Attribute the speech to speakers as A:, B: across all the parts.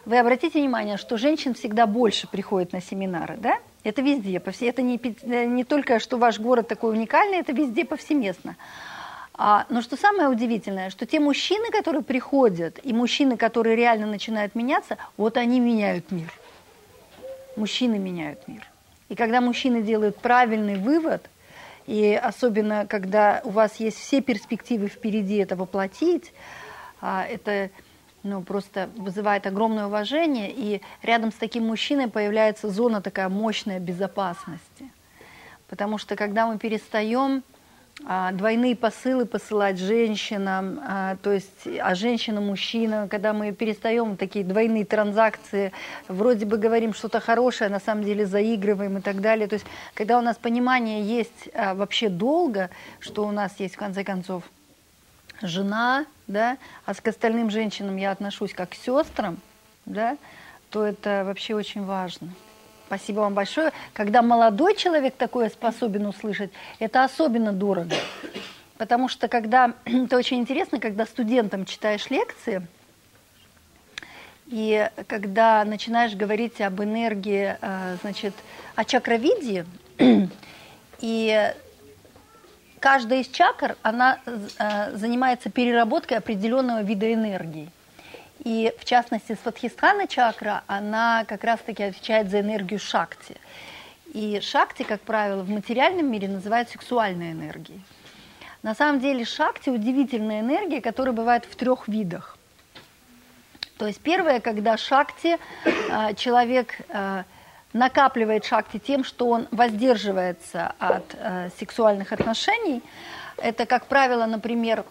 A: Вы обратите внимание, что женщин всегда больше приходит на семинары, да? Это везде, это не только, что ваш город такой уникальный, это везде повсеместно. Но что самое удивительное, что те мужчины, которые приходят, и мужчины, которые реально начинают меняться, вот они меняют мир. Мужчины меняют мир. И когда мужчины делают правильный вывод, и особенно когда у вас есть все перспективы впереди это воплотить, это просто вызывает огромное уважение, и рядом с таким мужчиной появляется зона такая мощная безопасности. Потому что когда мы перестаем двойные посылы посылать женщинам, то есть, женщинам, мужчинам, когда мы перестаем такие двойные транзакции, вроде бы говорим что-то хорошее, а на самом деле заигрываем и так далее. То есть, когда у нас понимание есть вообще долга, что у нас есть, в конце концов, жена, да, а к остальным женщинам я отношусь как к сестрам, да, то это вообще очень важно. Спасибо вам большое. Когда молодой человек такое способен услышать, это особенно дорого. Потому что это очень интересно, когда студентам читаешь лекции, и когда начинаешь говорить об энергии, о чакровидии, и каждая из чакр, она занимается переработкой определенного вида энергии. И в частности, Свадхистхана чакра, она как раз-таки отвечает за энергию шакти. И шакти, как правило, в материальном мире называют сексуальной энергией. На самом деле шакти – удивительная энергия, которая бывает в 3 видах. То есть первое, когда шакти, человек накапливает шакти тем, что он воздерживается от сексуальных отношений. Это, как правило, например,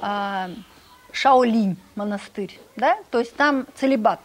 A: Шаолинь монастырь, да? То есть там целибат.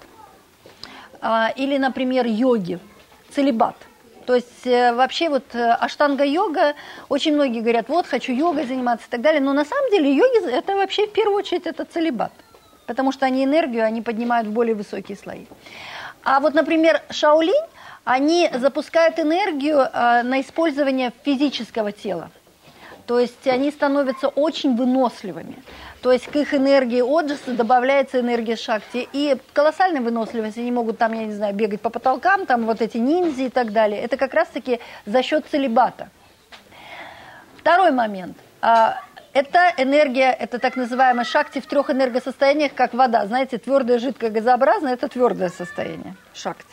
A: Или, например, йоги, целибат. То есть вообще аштанга-йога, очень многие говорят, хочу йогой заниматься и так далее, но на самом деле йоги это вообще в первую очередь это целибат, потому что энергию они поднимают в более высокие слои. А например, Шаолинь, они запускают энергию на использование физического тела. То есть они становятся очень выносливыми. То есть к их энергии оджаса добавляется энергия шакти. И колоссальная выносливость, они могут бегать по потолкам, эти ниндзя и так далее. Это как раз-таки за счет целибата. Второй момент. Это энергия, это так называемая шакти в 3 энергосостояниях, как вода. Знаете, твердое, жидкое, газообразное – это твердое состояние шакти.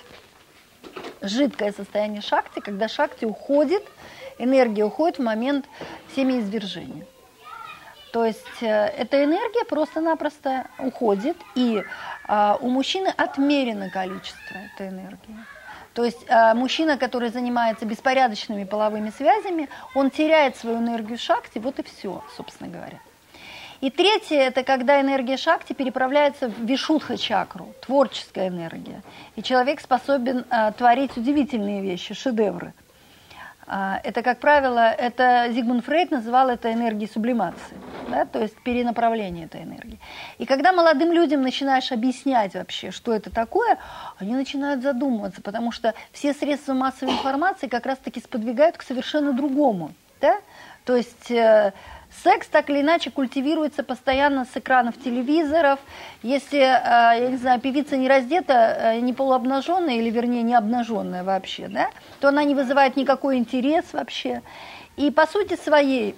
A: Жидкое состояние шакти, когда шакти уходит, энергия уходит в момент семяизвержения. То есть эта энергия просто-напросто уходит, и у мужчины отмерено количество этой энергии. То есть мужчина, который занимается беспорядочными половыми связями, он теряет свою энергию шакти, и все, собственно говоря. И третье, это когда энергия шакти переправляется в вишудха-чакру, творческая энергия. И человек способен творить удивительные вещи, шедевры. Это, как правило, Зигмунд Фрейд называл это энергией сублимации, да, то есть перенаправление этой энергии. И когда молодым людям начинаешь объяснять вообще, что это такое, они начинают задумываться, потому что все средства массовой информации как раз-таки сподвигают к совершенно другому. Да? То есть секс так или иначе культивируется постоянно с экранов телевизоров. Если, певица не раздета, не полуобнаженная, или вернее не обнаженная вообще, да, то она не вызывает никакой интерес вообще. И по сути своей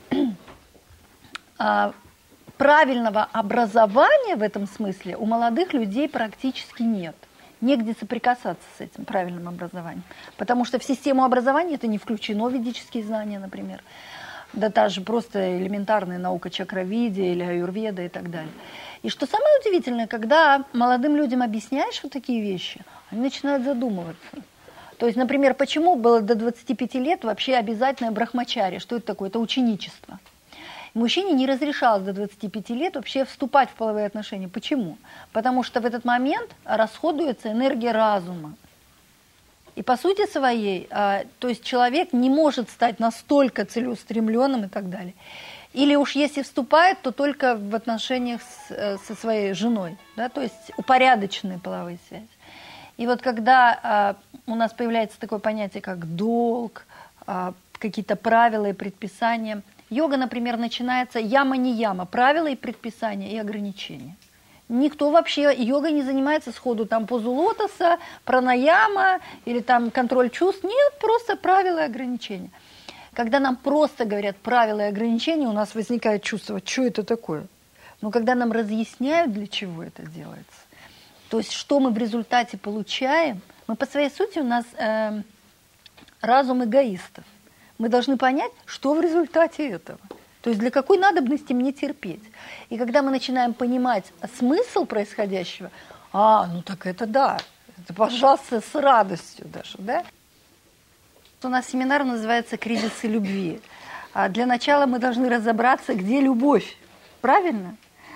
A: правильного образования в этом смысле у молодых людей практически нет. Негде соприкасаться с этим правильным образованием. Потому что в систему образования это не включено, ведические знания, например. Да та же просто элементарная наука чакровидия или аюрведа и так далее. И что самое удивительное, когда молодым людям объясняешь такие вещи, они начинают задумываться. То есть, например, почему было до 25 лет вообще обязательное брахмачарья? Что это такое? Это ученичество. Мужчине не разрешалось до 25 лет вообще вступать в половые отношения. Почему? Потому что в этот момент расходуется энергия разума. И по сути своей, то есть человек не может стать настолько целеустремленным и так далее. Или уж если вступает, то только в отношениях со своей женой, да, то есть упорядоченные половые связи. И когда у нас появляется такое понятие, как долг, какие-то правила и предписания, йога, например, начинается яма-не яма, правила и предписания и ограничения. Никто вообще йогой не занимается сходу, там позу лотоса, пранаяма или там контроль чувств. Нет, просто правила и ограничения. Когда нам просто говорят правила и ограничения, у нас возникает чувство, что это такое. Но когда нам разъясняют, для чего это делается, то есть что мы в результате получаем, мы по своей сути у нас разум эгоистов. Мы должны понять, что в результате этого. То есть для какой надобности мне терпеть. И когда мы начинаем понимать смысл происходящего, ну так это да, это, пожалуйста, с радостью даже, да? У нас семинар называется «Кризисы любви». Для начала мы должны разобраться, где любовь, правильно?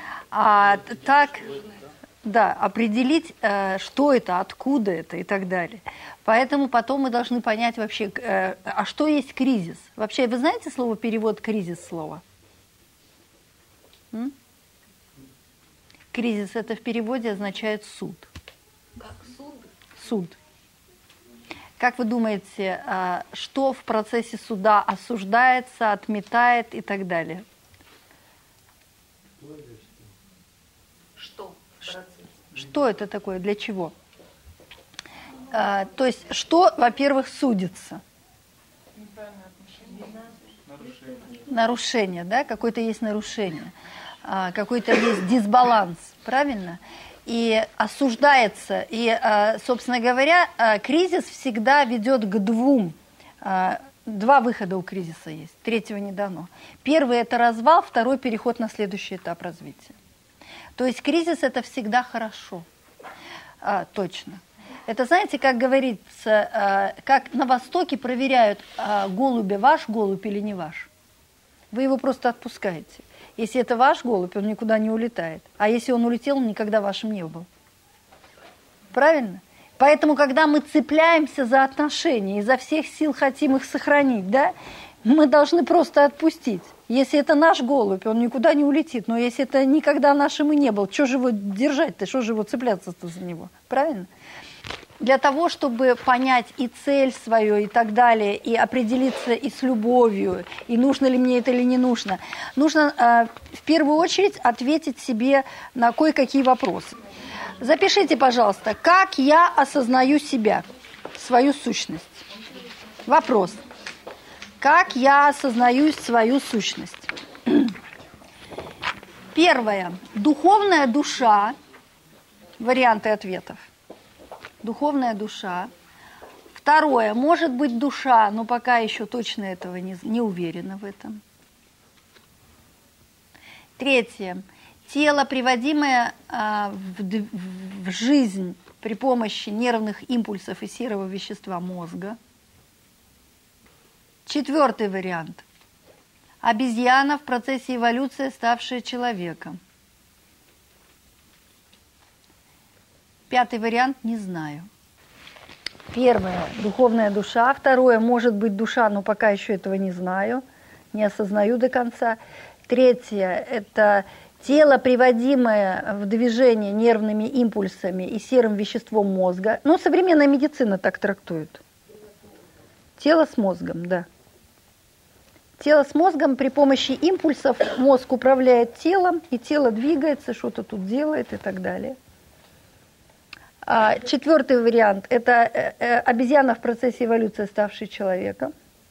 A: Определить, что это, откуда это и так далее. Поэтому потом мы должны понять вообще, что есть кризис. Вообще, вы знаете слово перевод «кризис» слова? Кризис это в переводе означает суд.
B: Как суд?
A: Суд. Как вы думаете, что в процессе суда осуждается, отметает и так далее?
B: Что?
A: Что это такое? Для чего? То есть, что, во-первых, судится? Нарушение, да? Какое-то есть нарушение. Какой-то есть дисбаланс, правильно? И осуждается. И, собственно говоря, кризис всегда ведет к двум. Два выхода у кризиса есть. Третьего не дано. Первый – это развал, второй – переход на следующий этап развития. То есть кризис – это всегда хорошо. Точно. Это, знаете, как говорится, как на Востоке проверяют, голубя ваш голубь или не ваш. Вы его просто отпускаете. Если это ваш голубь, он никуда не улетает. А если он улетел, он никогда вашим не был. Правильно? Поэтому, когда мы цепляемся за отношения, изо всех сил хотим их сохранить, да, мы должны просто отпустить. Если это наш голубь, он никуда не улетит. Но если это никогда нашим и не был, что же его держать-то, что же его цепляться-то за него? Правильно? Для того, чтобы понять и цель свою, и так далее, и определиться и с любовью, и нужно ли мне это или не нужно, нужно в первую очередь ответить себе на кое-какие вопросы. Запишите, пожалуйста, как я осознаю себя, свою сущность. Вопрос. Как я осознаю свою сущность? Первое. Духовная душа. Варианты ответов. Духовная душа. Второе. Может быть душа, но пока еще точно этого не уверена в этом. Третье. Тело, приводимое в жизнь при помощи нервных импульсов и серого вещества мозга. Четвертый вариант. Обезьяна в процессе эволюции, ставшая человеком. Пятый вариант – не знаю. Первое – духовная душа. Второе – может быть душа, но пока еще этого не знаю, не осознаю до конца. Третье – это тело, приводимое в движение нервными импульсами и серым веществом мозга. Ну, современная медицина так трактует. Тело с мозгом, да. Тело с мозгом при помощи импульсов мозг управляет телом, и тело двигается, что-то тут делает и так далее. Четвертый вариант – это обезьяна в процессе эволюции, ставшая человеком.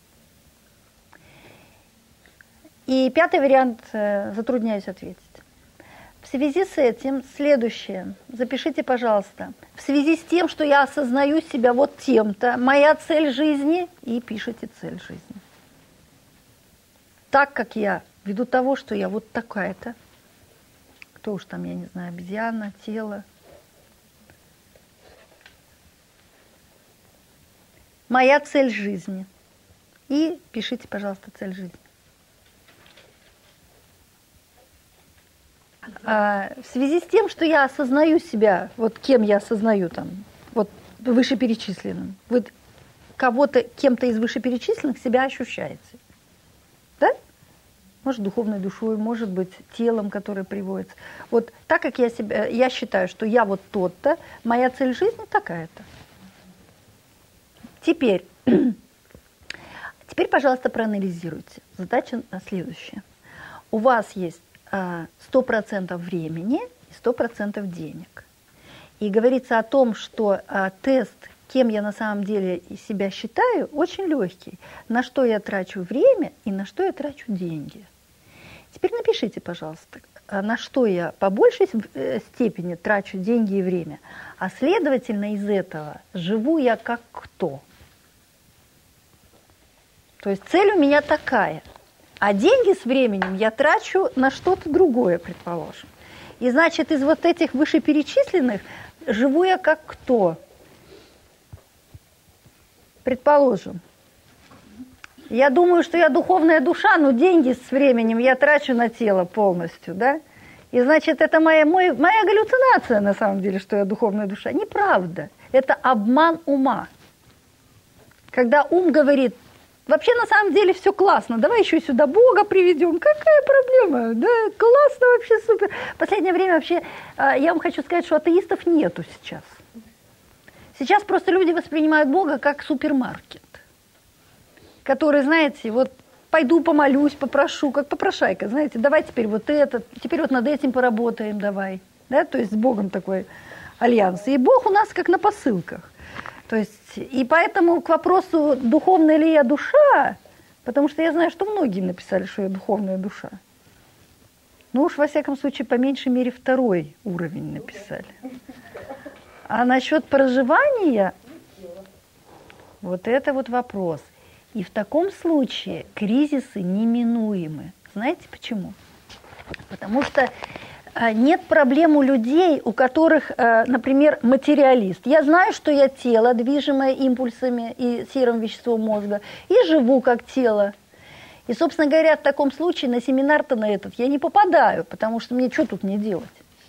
A: И пятый вариант затрудняюсь ответить. В связи с этим следующее. Запишите, пожалуйста. В связи с тем, что я осознаю себя вот тем-то, моя цель жизни, и пишите цель жизни. Так как я, ввиду того, что я вот такая-то, кто уж там, я не знаю, обезьяна, тело. Моя цель жизни. И пишите, пожалуйста, цель жизни. В связи с тем, что я осознаю себя, вот кем я осознаю там, вот вышеперечисленным, вы кого-то, кем-то из вышеперечисленных себя ощущаете. Да? Может, духовной душой, может быть, телом, которое приводится. Вот так как я считаю, что я вот тот-то, моя цель жизни такая-то. Теперь, пожалуйста, проанализируйте. Задача следующая. У вас есть 100% времени, и 100% денег. И говорится о том, что тест, кем я на самом деле себя считаю, очень легкий. На что я трачу время и на что я трачу деньги. Теперь напишите, пожалуйста, на что я по большей степени трачу деньги и время, а следовательно из этого живу я как кто. То есть цель у меня такая, а деньги с временем я трачу на что-то другое, предположим. И значит, из вот этих вышеперечисленных живу я как кто. Предположим. Я думаю, что я духовная душа, но деньги с временем я трачу на тело полностью, да? И значит, это моя галлюцинация, на самом деле, что я духовная душа. Неправда. Это обман ума. Когда ум говорит, вообще на самом деле все классно, давай еще сюда Бога приведем, какая проблема, да, классно вообще, супер. В последнее время вообще, я вам хочу сказать, что атеистов нету сейчас. Сейчас просто люди воспринимают Бога как супермаркет, который, знаете, вот пойду помолюсь, попрошу, как попрошайка, знаете, давай теперь вот это, теперь вот над этим поработаем, давай. Да? То есть с Богом такой альянс. И Бог у нас как на посылках. То есть, и поэтому к вопросу, духовная ли я душа, потому что я знаю, что многие написали, что я духовная душа. Ну уж, во всяком случае, по меньшей мере, 2-й уровень написали. А насчет проживания, вот это вот вопрос. И в таком случае кризисы неминуемы. Знаете почему? Потому что нет проблем у людей, у которых, например, материалист. Я знаю, что я тело, движимое импульсами и серым веществом мозга, и живу как тело. И, собственно говоря, в таком случае на семинар-то на этот я не попадаю, потому что мне что тут мне делать?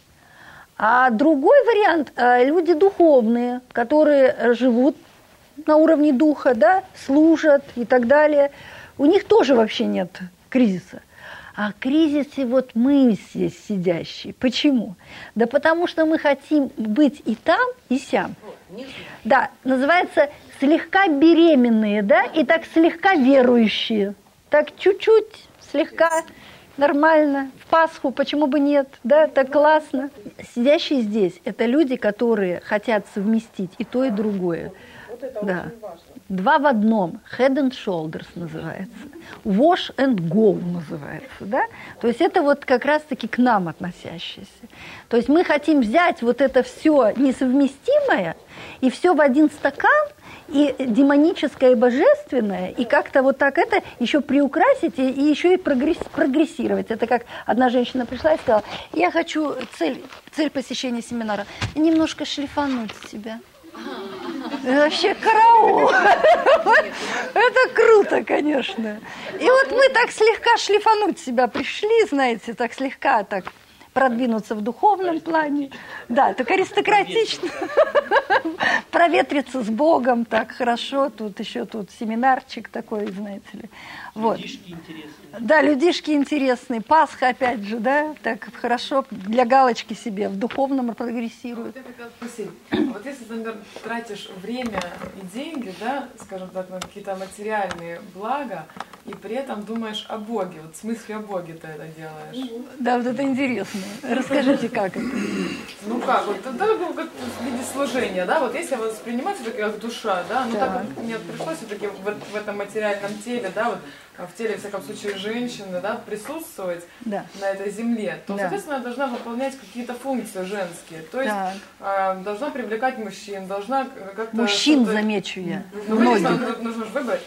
A: А другой вариант – люди духовные, которые живут на уровне духа, да, служат и так далее. У них тоже вообще нет кризиса. А в кризисе вот мы здесь сидящие. Почему? Да потому что мы хотим быть и там, и сям. Да, называется слегка беременные, да, и так слегка верующие. Так чуть-чуть, слегка нормально. В Пасху почему бы нет, да, так классно. Сидящие здесь – это люди, которые хотят совместить и то, и другое.
B: Вот это
A: да.
B: очень важно.
A: 2 в одном, head and shoulders называется, wash and go называется, да? То есть это вот как раз-таки к нам относящееся. То есть мы хотим взять вот это все несовместимое и все в один стакан, и демоническое, и божественное, и как-то вот так это еще приукрасить, и еще и прогрессировать. Это как одна женщина пришла и сказала, я хочу цель посещения семинара, немножко шлифануть себя. Вообще караул. Это круто, конечно. И вот мы так слегка шлифануть себя пришли, знаете, так слегка так продвинуться в духовном плане. Да, так аристократично. Проветриться с Богом так хорошо. Тут еще семинарчик такой, знаете ли. Вот.
C: Людишки интересные.
A: Да, людишки интересные. Пасха, опять же, да, так хорошо для галочки себе в духовном прогрессируют.
B: Вот я хотела спросить, вот если, например, тратишь время и деньги, да, скажем так, на какие-то материальные блага, и при этом думаешь о Боге, вот в смысле о Боге ты это делаешь?
A: Да, вот это интересно. Расскажите, как это?
B: Ну как, вот это было как в виде служения, да, вот если воспринимать все-таки как душа, да, ну так вот мне пришлось все-таки в этом материальном теле, да, вот в теле, в всяком случае, женщины, да, присутствовать на этой земле, то, соответственно, я должна выполнять какие-то функции женские, то есть должна привлекать мужчин, должна как-то...
A: Мужчин, замечу я.
B: Ну, конечно, нужно же выбрать.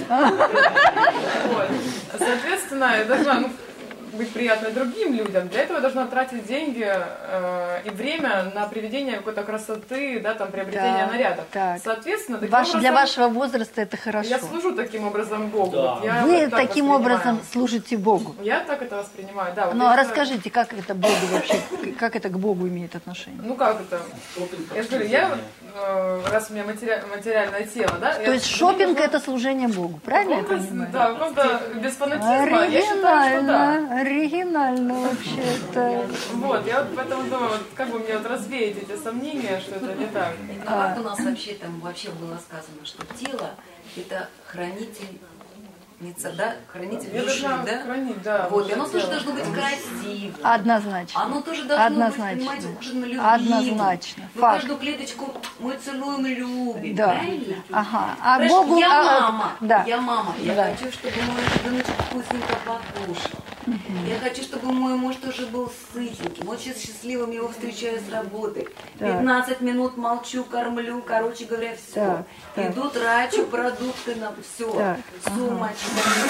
B: Соответственно, я должна быть приятной другим людям. Для этого я должна тратить деньги и время на приведение какой-то красоты, да, там, приобретение нарядов.
A: Так.
B: Соответственно, таким образом,
A: для вашего возраста это хорошо.
B: я служу таким образом Богу.
C: Да.
B: Вот я
A: Вы
B: вот так
A: таким
B: воспринимаю.
A: образом служите Богу.
B: Я так это воспринимаю, да. Вот
A: Ну, а
B: если-
A: расскажите, как это Богу вообще, как это к Богу имеет отношение?
B: Ну как это? Я же говорю, раз у меня материальное тело, да?
A: То есть шопинг – это служение Богу, правильно я понимаю?
B: Да, просто без фанатизма. Я считаю, что да.
A: Оригинально вообще-то.
B: Вот, я вот поэтому думаю, вот как бы мне вот развеять эти сомнения, что это не так.
D: Как у нас вообще там было сказано, что тело – это хранитель
C: хранительница, да, хранитель
B: Я
C: души,
B: должна
C: да?
B: хранить, да.
C: Вот, и оно тоже должно быть красивым.
A: Однозначно.
C: Оно тоже должно
A: Однозначно.
C: быть, понимаете, ужин любимым.
A: Однозначно.
C: Мы
A: Факт.
C: каждую клеточку мы целуем и любим,
A: Да.
C: правильно?
A: Ага. А
C: Хорошо,
A: Богу...
C: я мама,
A: Да.
C: я мама. Я
A: Да.
C: хочу, чтобы мой ребеночек вкусненько покушал. Я хочу, чтобы мой муж тоже был сытеньким. Вот сейчас счастливым его встречаю с работы.
A: Так.
C: 15 минут молчу, кормлю, короче говоря, все.
A: Так, так.
C: Иду, трачу продукты на все.
A: Так,
C: Сумочку,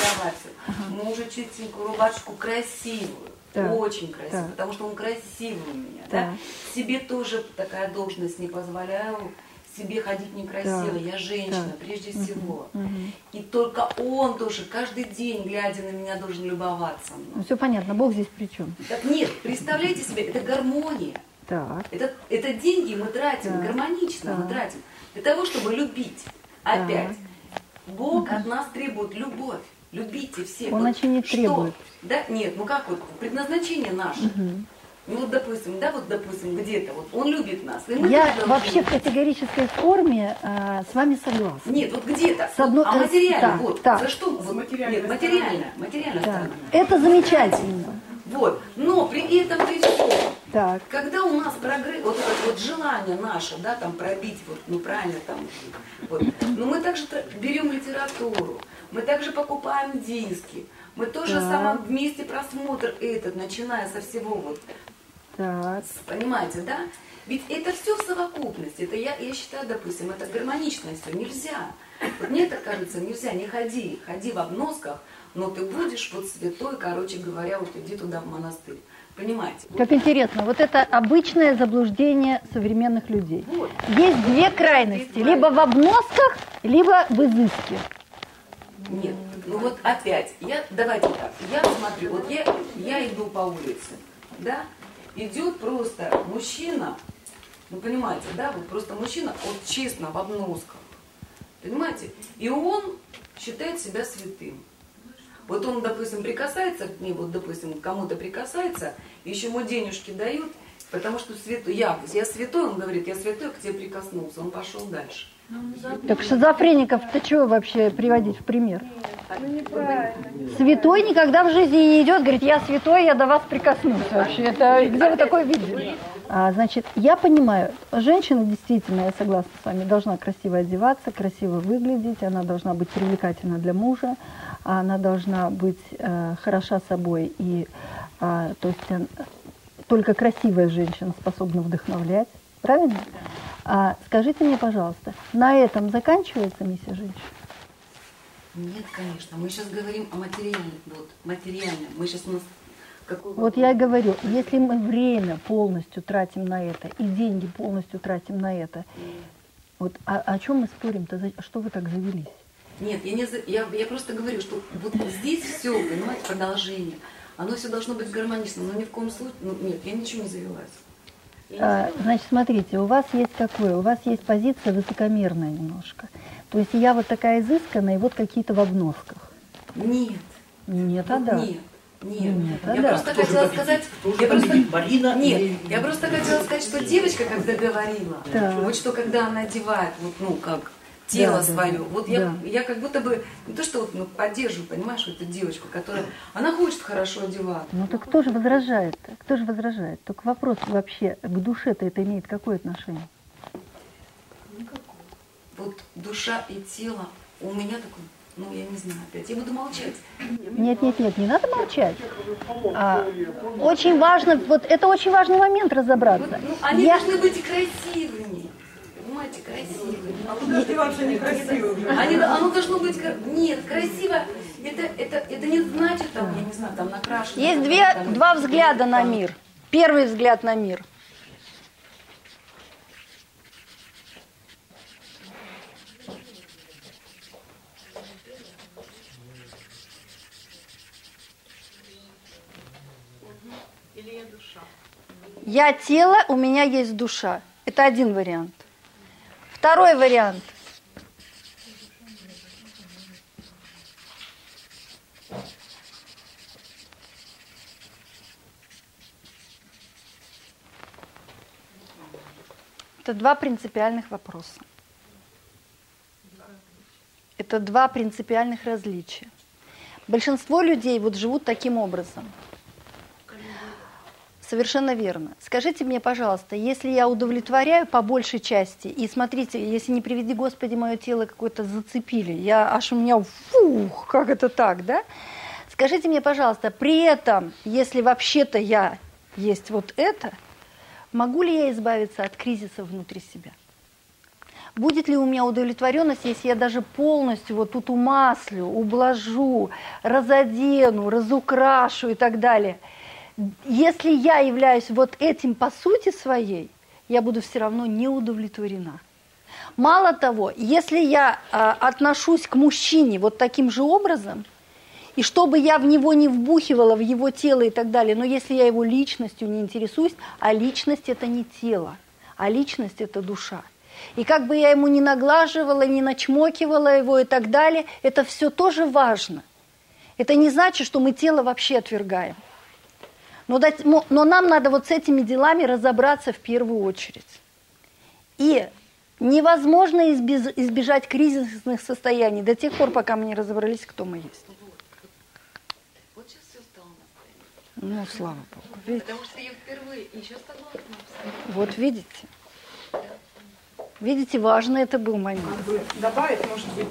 C: мужу чистенькую рубашку красивую.
A: Так,
C: Очень красивую,
A: так.
C: потому что он красивый у меня.
A: Так.
C: Да? Себе тоже такая должность не позволяю себе ходить некрасиво.
A: Так,
C: Я женщина,
A: так.
C: прежде всего. И только он тоже каждый день, глядя на меня, должен любоваться мной.
A: Ну, все понятно, Бог здесь при чем?
C: Так нет, представляете себе, это гармония.
A: Так.
C: Это деньги мы тратим,
A: Так,
C: гармонично мы
A: так.
C: тратим. Для того, чтобы любить. Опять. Бог от нас требует любовь. Любите всех.
A: Он очень не требует.
C: Да, нет, ну как вот, предназначение наше. Ну вот допустим, где-то, вот он любит нас. И мы
A: Я
C: тоже должны
A: вообще в
C: любить.
A: категорической форме с вами согласна.
C: Нет, вот где-то.
A: С одной-
C: А материально,
A: так,
C: вот,
A: так.
C: за что? Вот,
B: материальной
C: нет, материальная
A: Так.
C: сторона.
A: Это замечательно.
C: Вот, но при этом при всем,
A: Так.
C: когда у нас прогресс, вот это вот желание наше, да, там пробить, вот, ну правильно там, вот, но мы также берем литературу, мы также покупаем диски, мы тоже
A: Так.
C: сама вместе просмотр этот, начиная со всего вот,
A: Так.
C: понимаете, да? Ведь это все в совокупности, это я считаю, допустим, это гармонично все, нельзя. Вот мне так кажется, нельзя, не ходи в обносках, но ты будешь вот святой, короче говоря, вот иди туда в монастырь. Понимаете?
A: Как интересно, вот это обычное заблуждение современных людей.
C: Вот.
A: Есть две крайности, либо в обносках, либо в изыске.
C: Нет, ну вот опять, давайте так, я смотрю, вот я иду по улице, да, идет просто мужчина, ну понимаете, да, вот просто мужчина, вот честно, в обносках, понимаете, и он считает себя святым. Вот он, допустим, прикасается к ней, вот, допустим, кому-то прикасается, еще ему денежки дают, потому что святой, я святой, он говорит, я святой, к тебе прикоснулся, он пошел дальше.
A: Так шизофреников-то чего вообще приводить в пример? Святой никогда в жизни не идет, говорит, я святой, я до вас прикоснусь вообще. Это где вы такое видели? Значит, я понимаю, женщина действительно, я согласна с вами, должна красиво одеваться, красиво выглядеть, она должна быть привлекательна для мужа, она должна быть хороша собой, и то есть только красивая женщина способна вдохновлять, правильно? Скажите мне, пожалуйста, на этом заканчивается миссия женщины?
C: Нет, конечно, мы сейчас говорим о материальном, вот, материальном, мы сейчас у нас...
A: Вот я и говорю, если мы время полностью тратим на это, и деньги полностью тратим на это, вот о чем мы спорим-то? Что вы так завелись?
C: Нет, я просто говорю, что вот здесь все, понимаете, продолжение. Оно все должно быть гармонично, но ни в коем случае, нет, я ничего не завелась.
A: Значит, смотрите, у вас есть какое? У вас есть позиция высокомерная немножко. То есть я вот такая изысканная, и вот какие-то в обносках.
C: Нет.
A: Нет, а да.
C: Нет.
A: Нет,
C: Я просто хотела сказать, я просто хотела сказать, что девочка, когда говорила, вот что когда она одевает, вот, ну как тело свое, вот я как будто бы не то что вот поддерживаю, понимаешь, эту девочку, которая, она хочет хорошо одеваться.
A: Ну так кто же возражает? Кто же возражает? Только вопрос вообще, к душе-то это имеет какое отношение?
C: Вот душа и тело у меня такое. Ну, я не знаю, опять. Я буду молчать.
A: Нет, не надо молчать. Очень важно, вот это очень важный момент разобраться.
C: Ну, они должны быть красивыми. Понимаете, красивыми.
B: А куда одеваться некрасиво?
C: Оно должно быть... Нет, красиво. Это не значит, там, я не знаю, там накрашено.
A: Есть два взгляда на мир. Первый взгляд на мир. Я тело, у меня есть душа. Это один вариант. Второй вариант. Это два принципиальных вопроса. Это два принципиальных различия. Большинство людей вот живут таким образом. Совершенно верно. Скажите мне, пожалуйста, если я удовлетворяю по большей части, и смотрите, если не приведи Господи, мое тело какое-то зацепили, аж у меня, фух, как это так, да? Скажите мне, пожалуйста, при этом, если вообще-то я есть вот это, могу ли я избавиться от кризиса внутри себя? Будет ли у меня удовлетворенность, если я даже полностью вот тут умаслю, ублажу, разодену, разукрашу и так далее? Если я являюсь вот этим по сути своей, я буду все равно не удовлетворена. Мало того, если я отношусь к мужчине вот таким же образом, и чтобы я в него не вбухивала, в его тело и так далее, но если я его личностью не интересуюсь, а личность это не тело, а личность это душа. И как бы я ему не наглаживала, не начмокивала его и так далее, это все тоже важно. Это не значит, что мы тело вообще отвергаем. Но нам надо вот с этими делами разобраться в первую очередь. И невозможно избежать кризисных состояний до тех пор, пока мы не разобрались, кто мы есть.
D: Вот сейчас все стало на.
A: Ну, слава Богу. Видите?
D: Потому что я впервые еще согласна абсолютно.
A: Вот видите? Видите, важно это был момент.
E: Как бы добавить, может быть,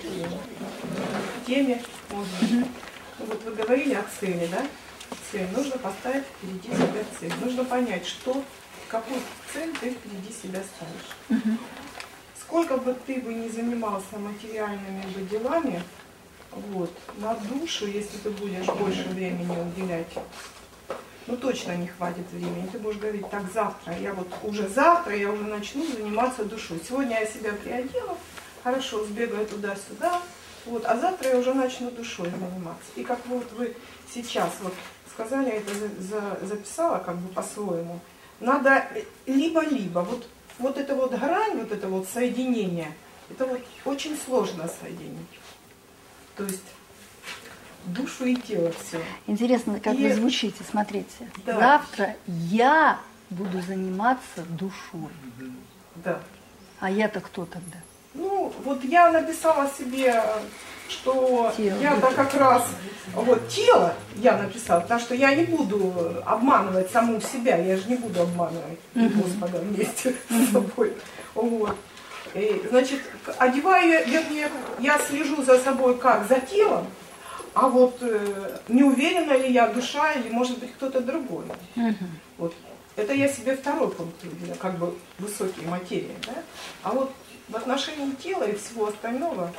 E: к теме, может быть. Вот вы говорили о цели, да? Цель. Нужно поставить впереди себя цель. Нужно понять, какую цель ты впереди себя ставишь. Сколько бы ты не занимался материальными делами, вот, на душу, если ты будешь больше времени уделять, ну точно не хватит времени. Ты будешь говорить, так, завтра я уже начну заниматься душой. Сегодня я себя приодела, хорошо, сбегаю туда-сюда, вот, а завтра я уже начну душой заниматься. И как вот вы сейчас вот сказали, я это записала как бы по-своему, надо либо-либо, вот это вот грань, вот это вот соединение, это вот очень сложно соединить. То есть душу и тело все.
A: Интересно, как вы звучите, смотрите.
E: Да.
A: Завтра я буду заниматься душой.
E: Да.
A: А я-то кто тогда?
E: Ну, вот я написала себе, что я-то как раз, вот тело я написала, потому что я не буду обманывать саму себя, я же не буду обманывать Господа вместе с собой. Вот. И, значит, одеваю, вернее, я слежу за собой как за телом, а вот не уверена ли я, душа или может быть кто-то другой. Вот. Это я себе второй пункт выделила, как бы высокие материи, да? А вот в отношении тела и всего остального,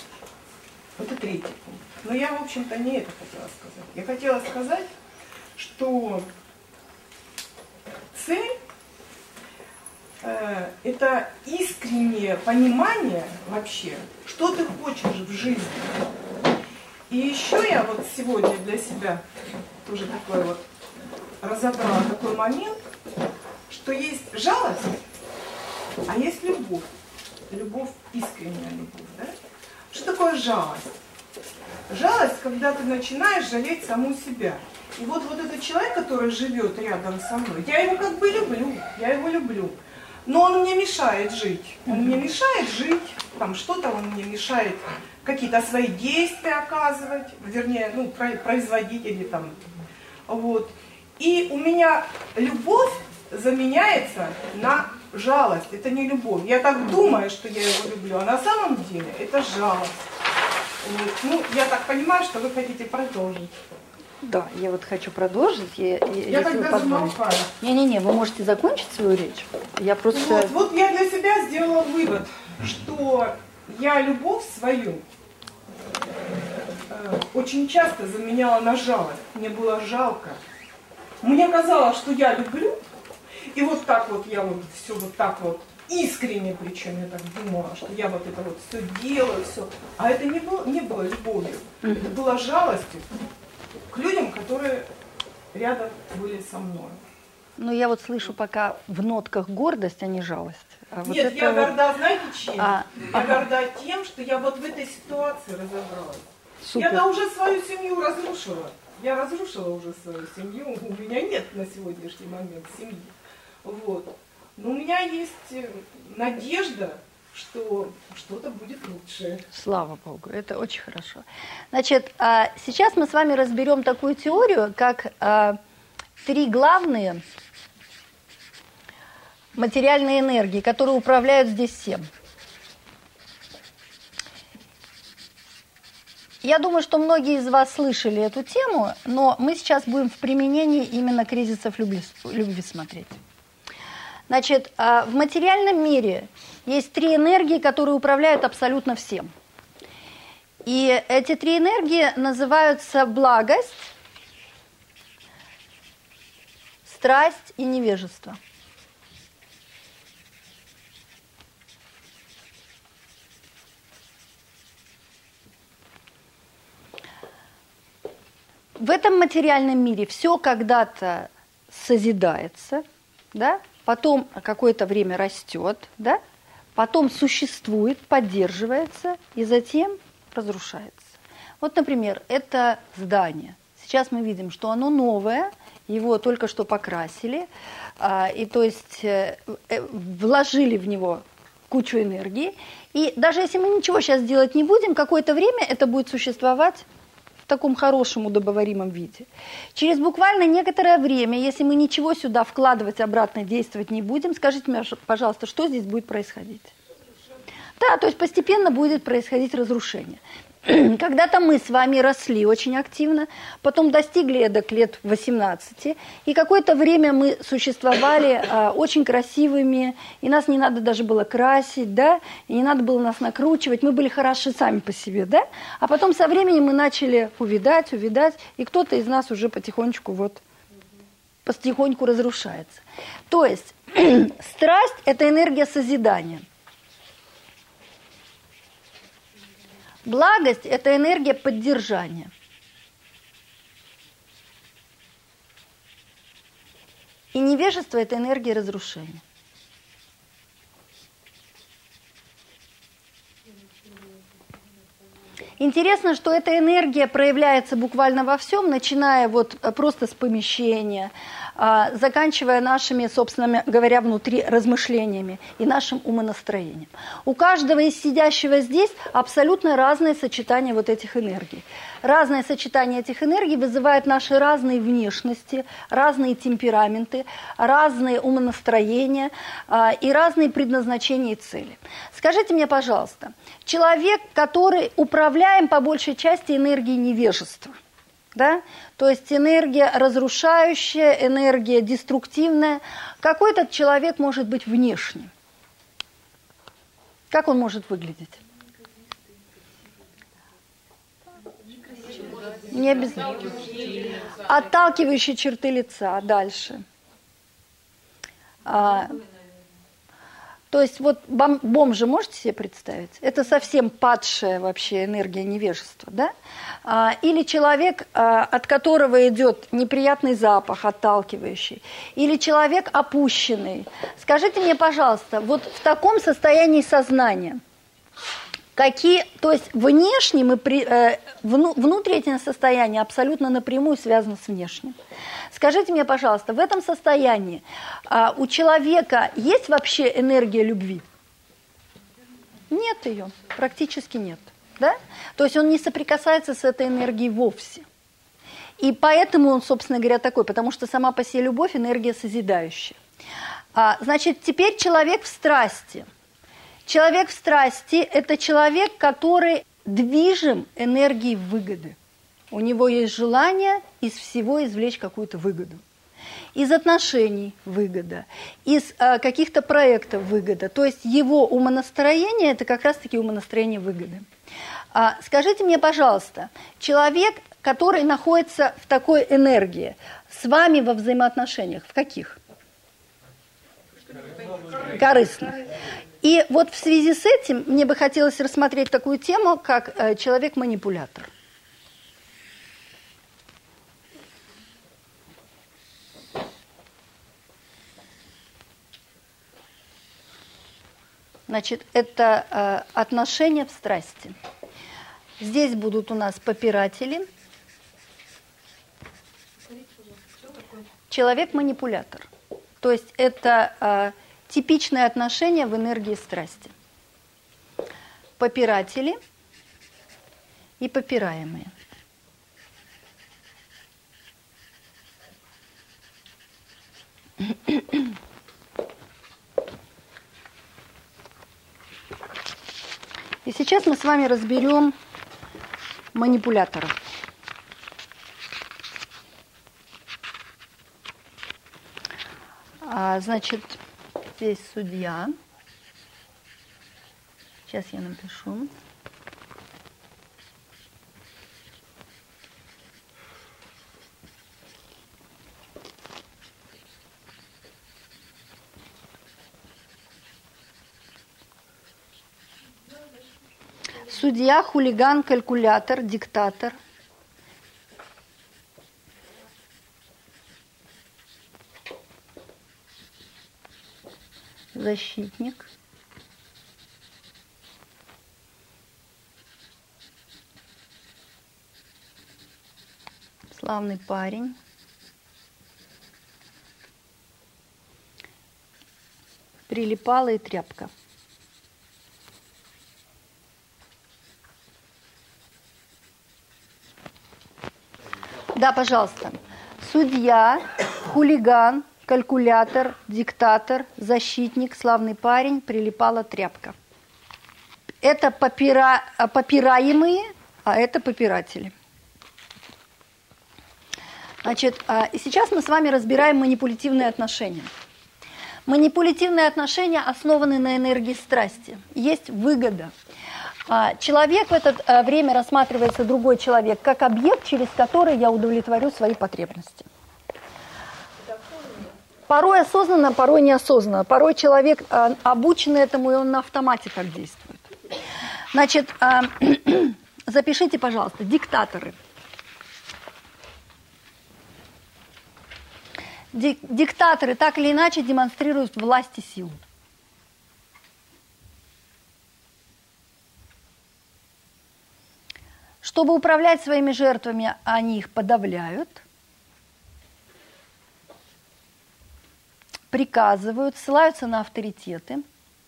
E: это третий пункт. Но я, в общем-то, не это хотела сказать. Я хотела сказать, что цель это искреннее понимание вообще, что ты хочешь в жизни. И еще я вот сегодня для себя тоже такой вот разобрала такой момент, что есть жалость, а есть любовь. Любовь, искренняя любовь, да? Что такое жалость? Жалость, когда ты начинаешь жалеть саму себя. И вот этот человек, который живет рядом со мной, я его как бы люблю, я его люблю. Но он мне мешает жить. Он мне мешает жить, там что-то он мне мешает, какие-то свои действия оказывать, вернее, ну, производить или там. Вот. И у меня любовь заменяется на жалость. Это не любовь. Я так думаю, что я его люблю, а на самом деле это жалость. Вот. Ну, я так понимаю, что вы хотите продолжить.
A: Да, я вот хочу продолжить.
E: Я тогда замолкаю.
A: Не-не-не, вы можете закончить свою речь. Я просто...
E: Вот я для себя сделала вывод, что я любовь свою очень часто заменяла на жалость. Мне было жалко. Мне казалось, что я люблю, и вот так вот я вот все вот так вот искренне, причем я так думала, что я вот это вот все делаю, все. А это не было любовью, это было жалостью к людям, которые рядом были со мной.
A: Ну, я вот слышу пока в нотках гордость, а не жалость. А вот
E: нет, я горда, знаете чем? Я горда тем, что я вот в этой ситуации разобралась.
A: Супер.
E: Я-то уже свою семью разрушила. Я разрушила уже свою семью. У меня нет на сегодняшний момент семьи. Вот. Но у меня есть надежда что что-то будет лучше.
A: Слава Богу, это очень хорошо. Значит, сейчас мы с вами разберем такую теорию, как 3 главные материальные энергии, которые управляют здесь всем. Я думаю, что многие из вас слышали эту тему, но мы сейчас будем в применении именно кризисов любви смотреть. Значит, в материальном мире есть 3 энергии, которые управляют абсолютно всем. И эти 3 энергии называются благость, страсть и невежество. В этом материальном мире все когда-то созидается, да? Потом какое-то время растет, да? Потом существует, поддерживается и затем разрушается. Вот, например, это здание. Сейчас мы видим, что оно новое, его только что покрасили, и то есть вложили в него кучу энергии. И даже если мы ничего сейчас делать не будем, какое-то время это будет существовать в таком хорошем, удобоваримом виде. Через буквально некоторое время, если мы ничего сюда вкладывать, обратно действовать не будем, скажите мне, пожалуйста, что здесь будет происходить? Да, то есть постепенно будет происходить разрушение. Когда-то мы с вами росли очень активно, потом достигли эдак лет 18, и какое-то время мы существовали очень красивыми, и нас не надо даже было красить, да, и не надо было нас накручивать, мы были хороши сами по себе, да, а потом со временем мы начали увядать, и кто-то из нас уже потихонечку разрушается. То есть страсть – это энергия созидания. Благость – это энергия поддержания. И невежество – это энергия разрушения. Интересно, что эта энергия проявляется буквально во всем, начиная вот просто с помещения, заканчивая нашими, собственно говоря, внутри размышлениями и нашим умонастроением. У каждого из сидящего здесь абсолютно разное сочетание вот этих энергий. Разное сочетание этих энергий вызывает наши разные внешности, разные темпераменты, разные умонастроения и разные предназначения и цели. Скажите мне, пожалуйста, человек, который управляем по большей части энергией невежества, да? То есть энергия разрушающая, энергия деструктивная. Какой этот человек может быть внешне? Как он может выглядеть? Не обязательно. Отталкивающие черты лица. Дальше. То есть вот бомжа можете себе представить? Это совсем падшая вообще энергия невежества, да? Или человек, от которого идет неприятный запах, отталкивающий. Или человек опущенный. Скажите мне, пожалуйста, вот в таком состоянии сознания, то есть внешнее, внутреннее состояние абсолютно напрямую связано с внешним. Скажите мне, пожалуйста, в этом состоянии у человека есть вообще энергия любви? Нет ее, практически нет. Да? То есть он не соприкасается с этой энергией вовсе. И поэтому он, собственно говоря, такой, потому что сама по себе любовь – энергия созидающая. Значит, теперь человек в страсти. Человек в страсти – это человек, который движим энергией выгоды. У него есть желание из всего извлечь какую-то выгоду. Из отношений выгода, из каких-то проектов выгода. То есть его умонастроение – это как раз-таки умонастроение выгоды. Скажите мне, пожалуйста, человек, который находится в такой энергии, с вами во взаимоотношениях, в каких? Корыстных. И вот в связи с этим мне бы хотелось рассмотреть такую тему, как человек-манипулятор. Значит, это отношения в страсти. Здесь будут у нас попиратели. Человек-манипулятор. То есть это типичное отношение в энергии страсти. попиратели и попираемые. И сейчас мы с вами разберем манипуляторов. Значит, здесь судья. Сейчас я напишу. Судья, хулиган, калькулятор, диктатор. Защитник. Славный парень. Прилипалая тряпка. Да, пожалуйста. Судья, хулиган, калькулятор, диктатор, защитник, славный парень, прилипала тряпка. Это попираемые, а это попиратели. Значит, и сейчас мы с вами разбираем манипулятивные отношения. Манипулятивные отношения основаны на энергии страсти. Есть выгода. Человек в это время рассматривается, другой человек, как объект, через который я удовлетворю свои потребности. Порой осознанно, порой неосознанно. Порой человек обучен этому, и он на автомате так действует. Значит, запишите, пожалуйста, диктаторы. Диктаторы так или иначе демонстрируют власть и силу. Чтобы управлять своими жертвами, они их подавляют, приказывают, ссылаются на авторитеты.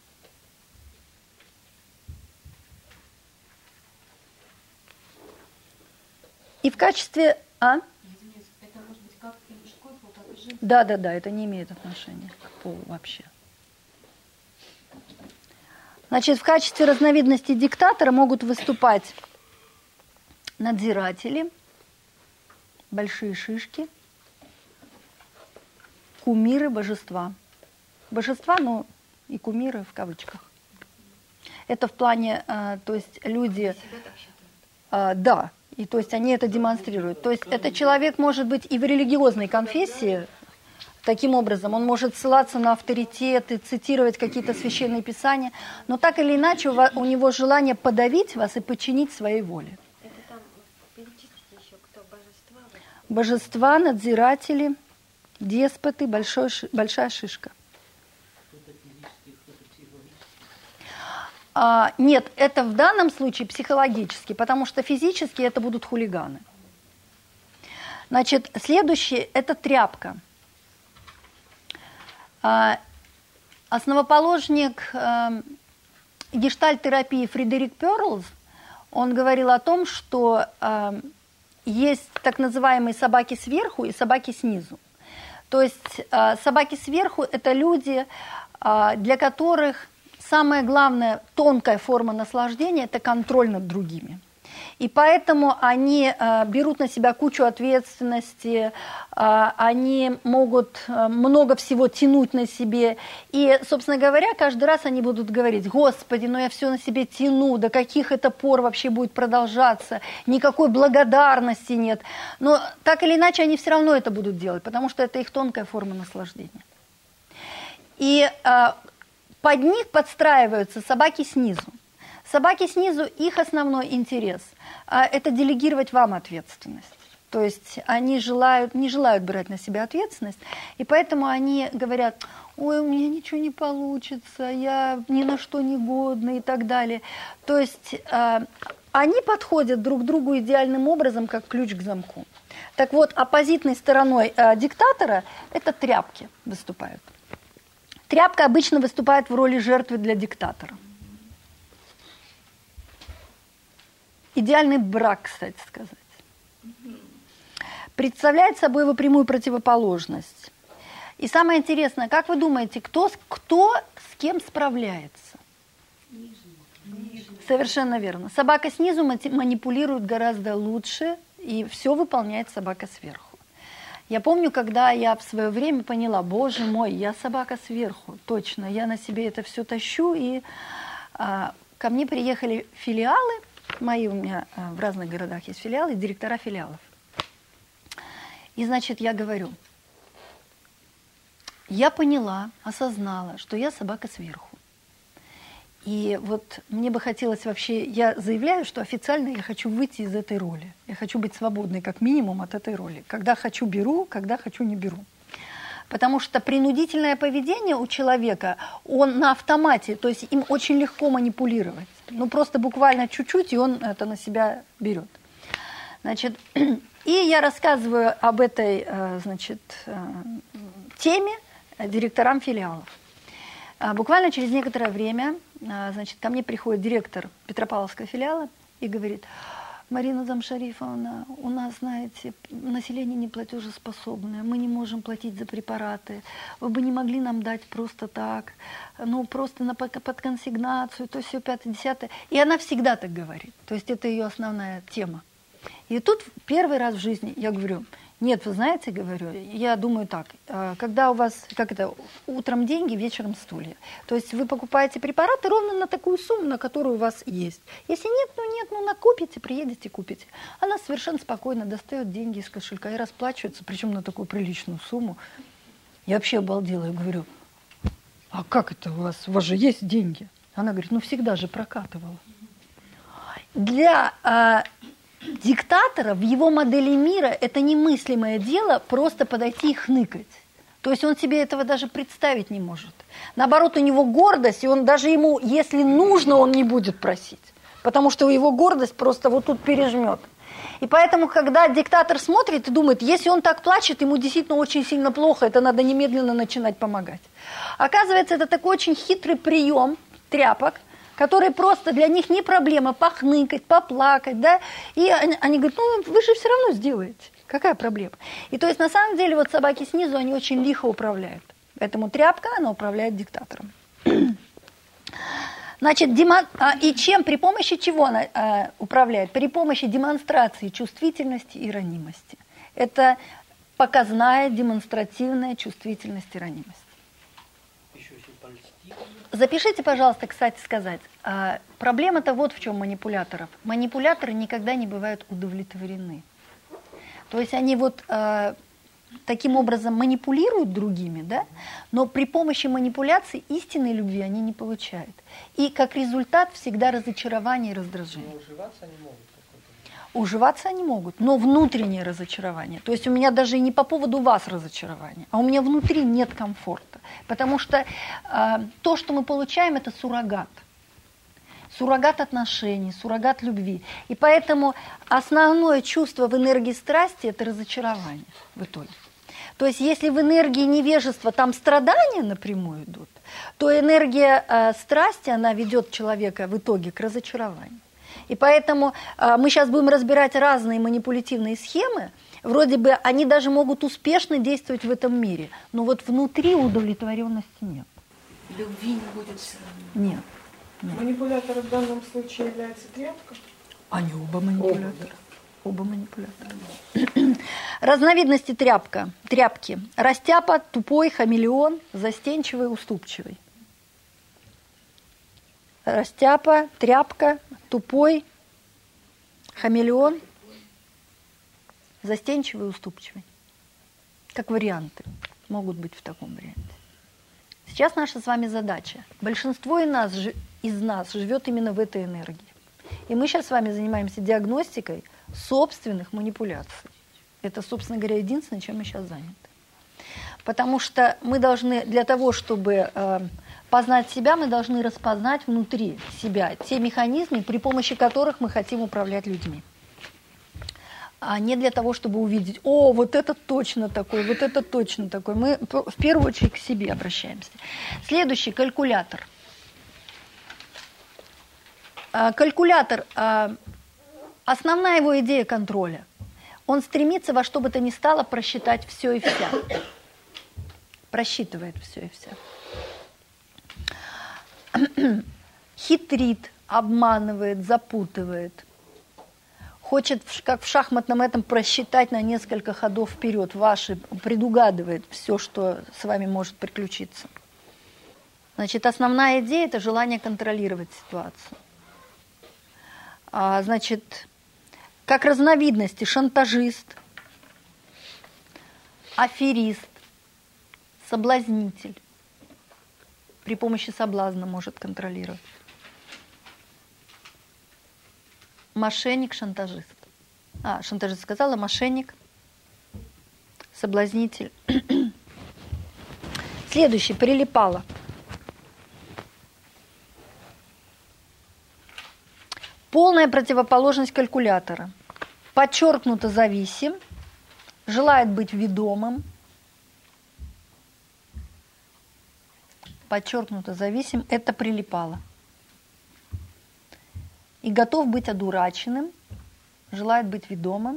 A: И в качестве... Это может быть как и мужской пол, так и женский? Да, это не имеет отношения к полу вообще. Значит, в качестве разновидности диктатора могут выступать надзиратели, большие шишки, кумиры, божества. Божества, ну и кумиры в кавычках. Это в плане, то есть люди... Да, и то есть они это демонстрируют. То есть этот человек может быть и в религиозной конфессии, таким образом, он может ссылаться на авторитеты, цитировать какие-то священные писания, но так или иначе у него желание подавить вас и подчинить своей воле. Божества, надзиратели, деспоты, большая шишка. Нет, это в данном случае психологически, потому что физически это будут хулиганы. Значит, следующее – это тряпка. Основоположник гештальт-терапии Фредерик Перлс, он говорил о том, что есть так называемые собаки сверху и собаки снизу. То есть собаки сверху – это люди, для которых самая главная тонкая форма наслаждения – это контроль над другими. И поэтому они берут на себя кучу ответственности, они могут много всего тянуть на себе. И, собственно говоря, каждый раз они будут говорить: «Господи, ну я все на себе тяну, до каких это пор вообще будет продолжаться, никакой благодарности нет». Но так или иначе они все равно это будут делать, потому что это их тонкая форма наслаждения. И под них подстраиваются собаки снизу. Собаки снизу, их основной интерес – это делегировать вам ответственность. То есть они не желают брать на себя ответственность, и поэтому они говорят: «Ой, у меня ничего не получится, я ни на что не годна» и так далее. То есть они подходят друг к другу идеальным образом, как ключ к замку. Так вот, оппозитной стороной диктатора – это тряпки выступают. Тряпка обычно выступает в роли жертвы для диктатора. идеальный брак, кстати сказать. Представляет собой его прямую противоположность. И самое интересное, как вы думаете, кто с кем справляется? Совершенно верно. Собака снизу манипулирует гораздо лучше, и все выполняет собака сверху. Я помню, когда я в свое время поняла, боже мой, я собака сверху, точно, я на себе это все тащу, и ко мне приехали филиалы, мои у меня в разных городах есть филиалы, директора филиалов. И, значит, я говорю, я поняла, осознала, что я собака сверху. И вот мне бы хотелось вообще, я заявляю, что официально я хочу выйти из этой роли. Я хочу быть свободной как минимум от этой роли. Когда хочу, беру, когда хочу, не беру. Потому что принудительное поведение у человека, он на автомате, то есть им очень легко манипулировать. Ну просто буквально чуть-чуть, и он это на себя берет. Значит, и я рассказываю об этой, значит, теме директорам филиалов. Буквально через некоторое время, значит, ко мне приходит директор Петропавловского филиала и говорит: Марина Замшарифовна, у нас, знаете, население неплатежеспособное, мы не можем платить за препараты, вы бы не могли нам дать просто так, ну, просто под консигнацию, то все 5-10. И она всегда так говорит, то есть это ее основная тема. И тут первый раз в жизни я говорю: нет, вы знаете, говорю, я думаю так, когда у вас, как это, утром деньги, вечером стулья. То есть вы покупаете препараты ровно на такую сумму, на которую у вас есть. Если нет, накупите, приедете, купите. Она совершенно спокойно достает деньги из кошелька и расплачивается, причем на такую приличную сумму. Я вообще обалдела, я говорю: а как это у вас же есть деньги? Она говорит: ну всегда же прокатывала. Для диктатора в его модели мира это немыслимое дело просто подойти и хныкать. То есть он себе этого даже представить не может. Наоборот, у него гордость, и он даже ему, если нужно, он не будет просить. Потому что его гордость просто вот тут пережмет. И поэтому, когда диктатор смотрит и думает, если он так плачет, ему действительно очень сильно плохо, это надо немедленно начинать помогать. Оказывается, это такой очень хитрый прием тряпок, которые просто для них не проблема похныкать, поплакать, да, и они говорят: ну вы же все равно сделаете, какая проблема? И то есть на самом деле вот собаки снизу, они очень лихо управляют, поэтому тряпка, она управляет диктатором. Значит, и чем, при помощи чего она управляет? При помощи демонстрации чувствительности и ранимости. Это показная демонстративная чувствительность и ранимость. Запишите, пожалуйста, кстати сказать, проблема-то вот в чем манипуляторов. Манипуляторы никогда не бывают удовлетворены. То есть они вот таким образом манипулируют другими, да, но при помощи манипуляций истинной любви они не получают. И как результат всегда разочарование и раздражение. Но уживаться они могут. Уживаться они могут, но внутреннее разочарование. То есть у меня даже и не по поводу вас разочарование, а у меня внутри нет комфорта. Потому что то, что мы получаем, это суррогат. Суррогат отношений, суррогат любви. И поэтому основное чувство в энергии страсти – это разочарование в итоге. То есть если в энергии невежества там страдания напрямую идут, то энергия страсти, она ведет человека в итоге к разочарованию. И поэтому мы сейчас будем разбирать разные манипулятивные схемы. Вроде бы они даже могут успешно действовать в этом мире, но вот внутри удовлетворенности нет.
C: Любви не будет все равно.
A: Нет.
E: Манипулятор в данном случае является тряпка?
A: Они оба манипуляторы. Оба манипуляторы. Разновидности тряпки. Растяпа, тупой, хамелеон, застенчивый, уступчивый. Растяпа, тряпка, тупой, хамелеон, застенчивый, уступчивый. Как варианты. Могут быть в таком варианте. Сейчас наша с вами задача. Большинство из нас живет именно в этой энергии. И мы сейчас с вами занимаемся диагностикой собственных манипуляций. Это, собственно говоря, единственное, чем мы сейчас заняты. Потому что мы должны, для того, чтобы познать себя, мы должны распознать внутри себя те механизмы, при помощи которых мы хотим управлять людьми. А не для того, чтобы увидеть: о, вот это точно такой, вот это точно такой. Мы в первую очередь к себе обращаемся. Следующий – калькулятор. Калькулятор основная его идея контроля. Он стремится во что бы то ни стало просчитать все и вся. Просчитывает все и вся. Хитрит, обманывает, запутывает. Хочет, как в шахматном этом, просчитать на несколько ходов вперед. Ваши предугадывает все, что с вами может приключиться. Значит, основная идея – это желание контролировать ситуацию. Значит, как разновидности: шантажист, аферист, соблазнитель. При помощи соблазна может контролировать. Мошенник, шантажист. Шантажист сказала, мошенник, соблазнитель. Следующий, прилипало. Полная противоположность калькулятора. Подчеркнуто зависим, желает быть ведомым. Подчеркнуто зависим, это прилипало. И готов быть одураченным, желает быть ведомым,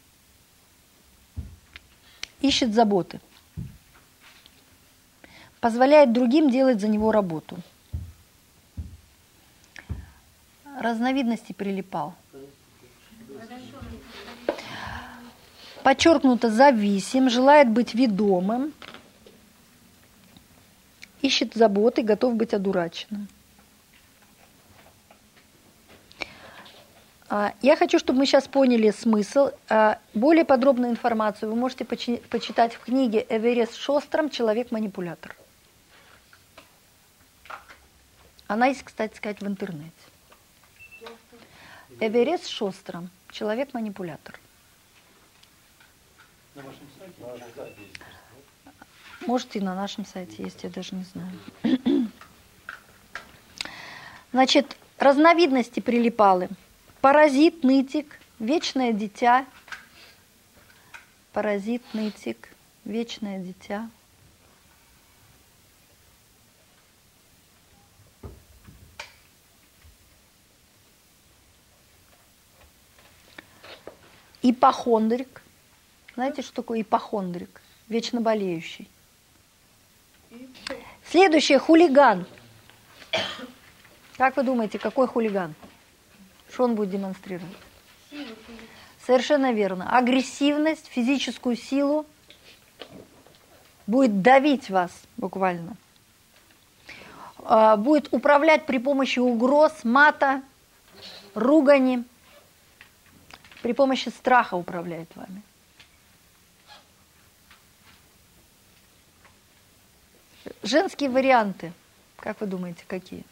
A: ищет заботы, позволяет другим делать за него работу. Разновидности прилипал. Подчеркнуто зависим, желает быть ведомым, ищет заботы, готов быть одураченным. Я хочу, чтобы мы сейчас поняли смысл. Более подробную информацию вы можете почитать в книге Эверест Шостром «Человек-манипулятор». Она есть, кстати сказать, в интернете. Эверест Шостром «Человек-манипулятор».
F: На вашем сайте есть.
A: Может, и на нашем сайте есть, я даже не знаю. Значит, разновидности прилипалы. Паразит, нытик, вечное дитя. Паразит, нытик, вечное дитя. Ипохондрик. Знаете, что такое ипохондрик? Вечно болеющий. Следующее, хулиган. Как вы думаете, какой хулиган? Что он будет демонстрировать? Совершенно верно. Агрессивность, физическую силу. Будет давить вас буквально. Будет управлять при помощи угроз, мата, ругани. При помощи страха управляет вами. Женские варианты, как вы думаете, какие?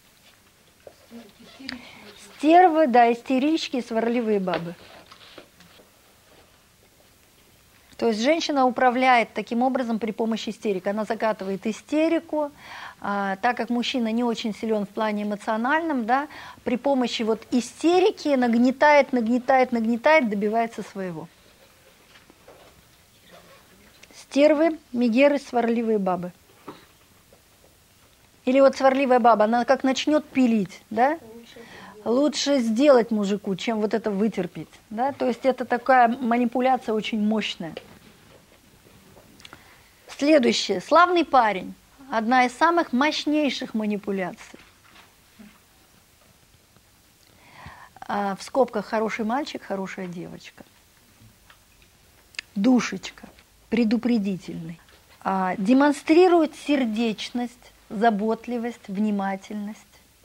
A: Стервы, да, истерички и сварливые бабы. То есть женщина управляет таким образом при помощи истерики. Она закатывает истерику, так как мужчина не очень силен в плане эмоциональном, да, при помощи вот истерики нагнетает, добивается своего. Стервы, мегеры, сварливые бабы. Или вот сварливая баба, она как начнет пилить, да? Лучше сделать мужику, чем вот это вытерпеть, да? То есть это такая манипуляция очень мощная. Следующее. Славный парень. Одна из самых мощнейших манипуляций. В скобках хороший мальчик, хорошая девочка. Душечка. Предупредительный. Демонстрирует сердечность, заботливость, внимательность.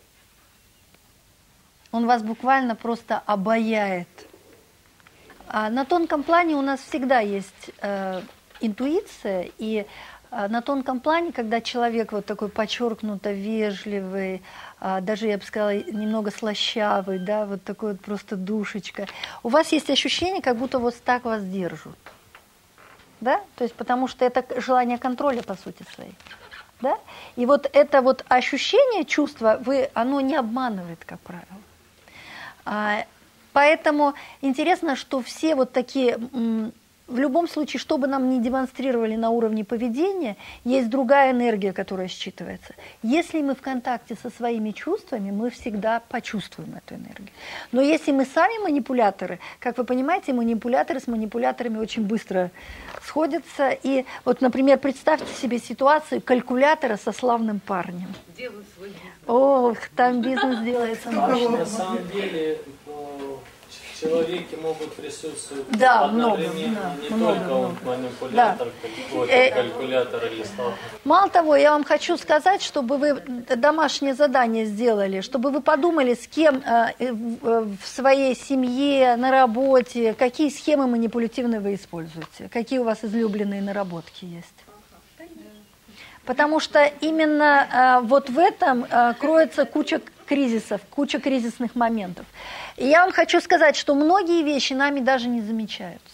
A: Он вас буквально просто обаяет. На тонком плане у нас всегда есть интуиция, и на тонком плане, когда человек вот такой подчеркнуто вежливый, даже, я бы сказала, немного слащавый, да, вот такой вот просто душечка, у вас есть ощущение, как будто вот так вас держат. Да? То есть потому что это желание контроля, по сути своей. Да? И вот это вот ощущение, чувство, оно не обманывает, как правило. Поэтому интересно, что все вот такие в любом случае, что бы нам ни демонстрировали на уровне поведения, есть другая энергия, которая считывается. Если мы в контакте со своими чувствами, мы всегда почувствуем эту энергию. Но если мы сами манипуляторы, как вы понимаете, манипуляторы с манипуляторами очень быстро сходятся. И вот, например, представьте себе ситуацию калькулятора со славным парнем.
D: Делаю свой бизнес.
A: Ох, там бизнес делается.
F: На самом деле в человеке могут присутствовать
A: Да,
F: одновременно
A: много,
F: не
A: много,
F: только
A: много.
F: он манипулятор, калькулятор или сталкер.
A: Мало того, я вам хочу сказать, чтобы вы домашнее задание сделали, чтобы вы подумали, с кем в своей семье, на работе, какие схемы манипулятивные вы используете, какие у вас излюбленные наработки есть. Потому что именно вот в этом кроется куча кризисов, куча кризисных моментов. И я вам хочу сказать, что многие вещи нами даже не замечаются.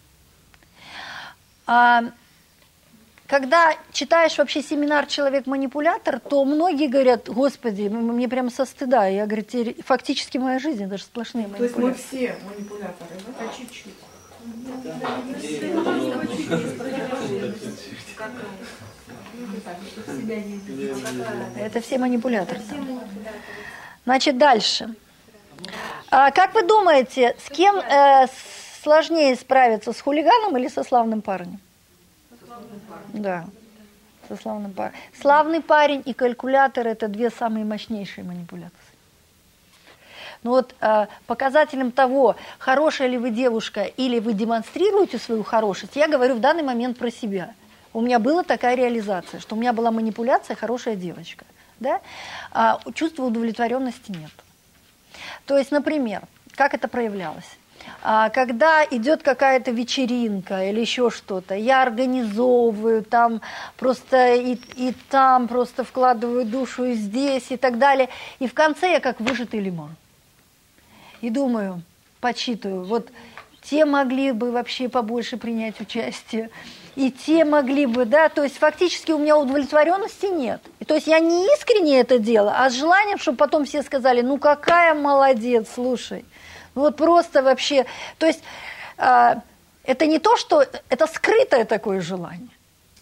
A: Когда читаешь вообще семинар «Человек-манипулятор», то многие говорят: «Господи, мне прямо со стыда». Я говорю: фактически моя жизнь, даже сплошные манипуляции.
E: То есть мы все манипуляторы, да? По чуть-чуть.
A: Это все манипуляторы. Значит, дальше. Как вы думаете, с кем сложнее справиться, с хулиганом или со славным парнем? Да, со славным парнем. Славный парень и калькулятор – это две самые мощнейшие манипуляции. Ну вот показателем того, хорошая ли вы девушка или вы демонстрируете свою хорошесть, я говорю в данный момент про себя. У меня была такая реализация, что у меня была манипуляция «хорошая девочка». Да? Чувства удовлетворенности нет. То есть, например, как это проявлялось? Когда идет какая-то вечеринка или еще что-то, я организовываю там просто и там просто вкладываю душу и здесь и так далее. И в конце я как выжатый лимон. И думаю, подсчитываю, вот те могли бы вообще побольше принять участие, и те могли бы, да, то есть фактически у меня удовлетворенности нет. И, то есть я не искренне это делаю, а с желанием, чтобы потом все сказали: ну какая молодец, слушай. Ну вот просто вообще, то есть это не то, что это скрытое такое желание.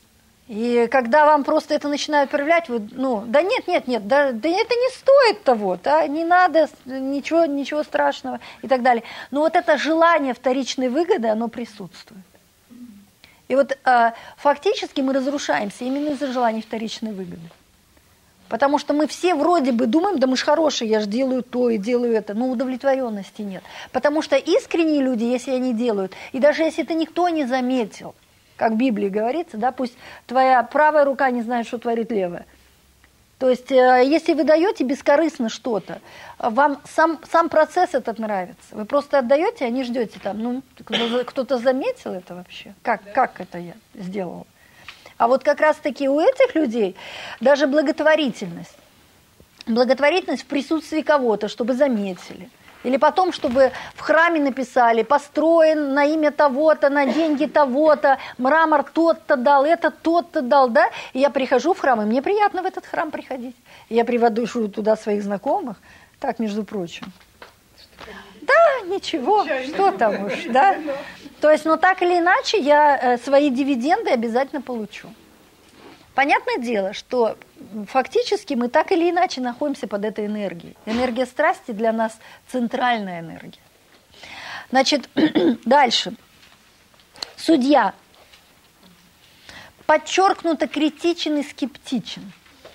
A: И когда вам просто это начинают проявлять, вы, ну, да нет, да это не стоит того, да, не надо, ничего страшного и так далее. Но вот это желание вторичной выгоды, оно присутствует. И вот фактически мы разрушаемся именно из-за желания вторичной выгоды. Потому что мы все вроде бы думаем: да мы ж хорошие, я же делаю то и делаю это, но удовлетворенности нет. Потому что искренние люди, если они делают, и даже если это никто не заметил, как в Библии говорится, да, пусть твоя правая рука не знает, что творит левая. То есть, если вы даете бескорыстно что-то, вам сам процесс этот нравится. Вы просто отдаете, а не ждете там, ну, кто-то заметил это вообще? Как это я сделала? А вот как раз-таки у этих людей даже благотворительность в присутствии кого-то, чтобы заметили. Или потом, чтобы в храме написали: построен на имя того-то, на деньги того-то, мрамор тот-то дал, это тот-то дал, да? И я прихожу в храм, и мне приятно в этот храм приходить. И я привожу туда своих знакомых, так, между прочим. Да, ничего, что там уж, да? То есть, ну так или иначе, я свои дивиденды обязательно получу. Понятное дело, что фактически мы так или иначе находимся под этой энергией. Энергия страсти для нас центральная энергия. Значит, дальше. Судья. Подчеркнуто критичен и скептичен.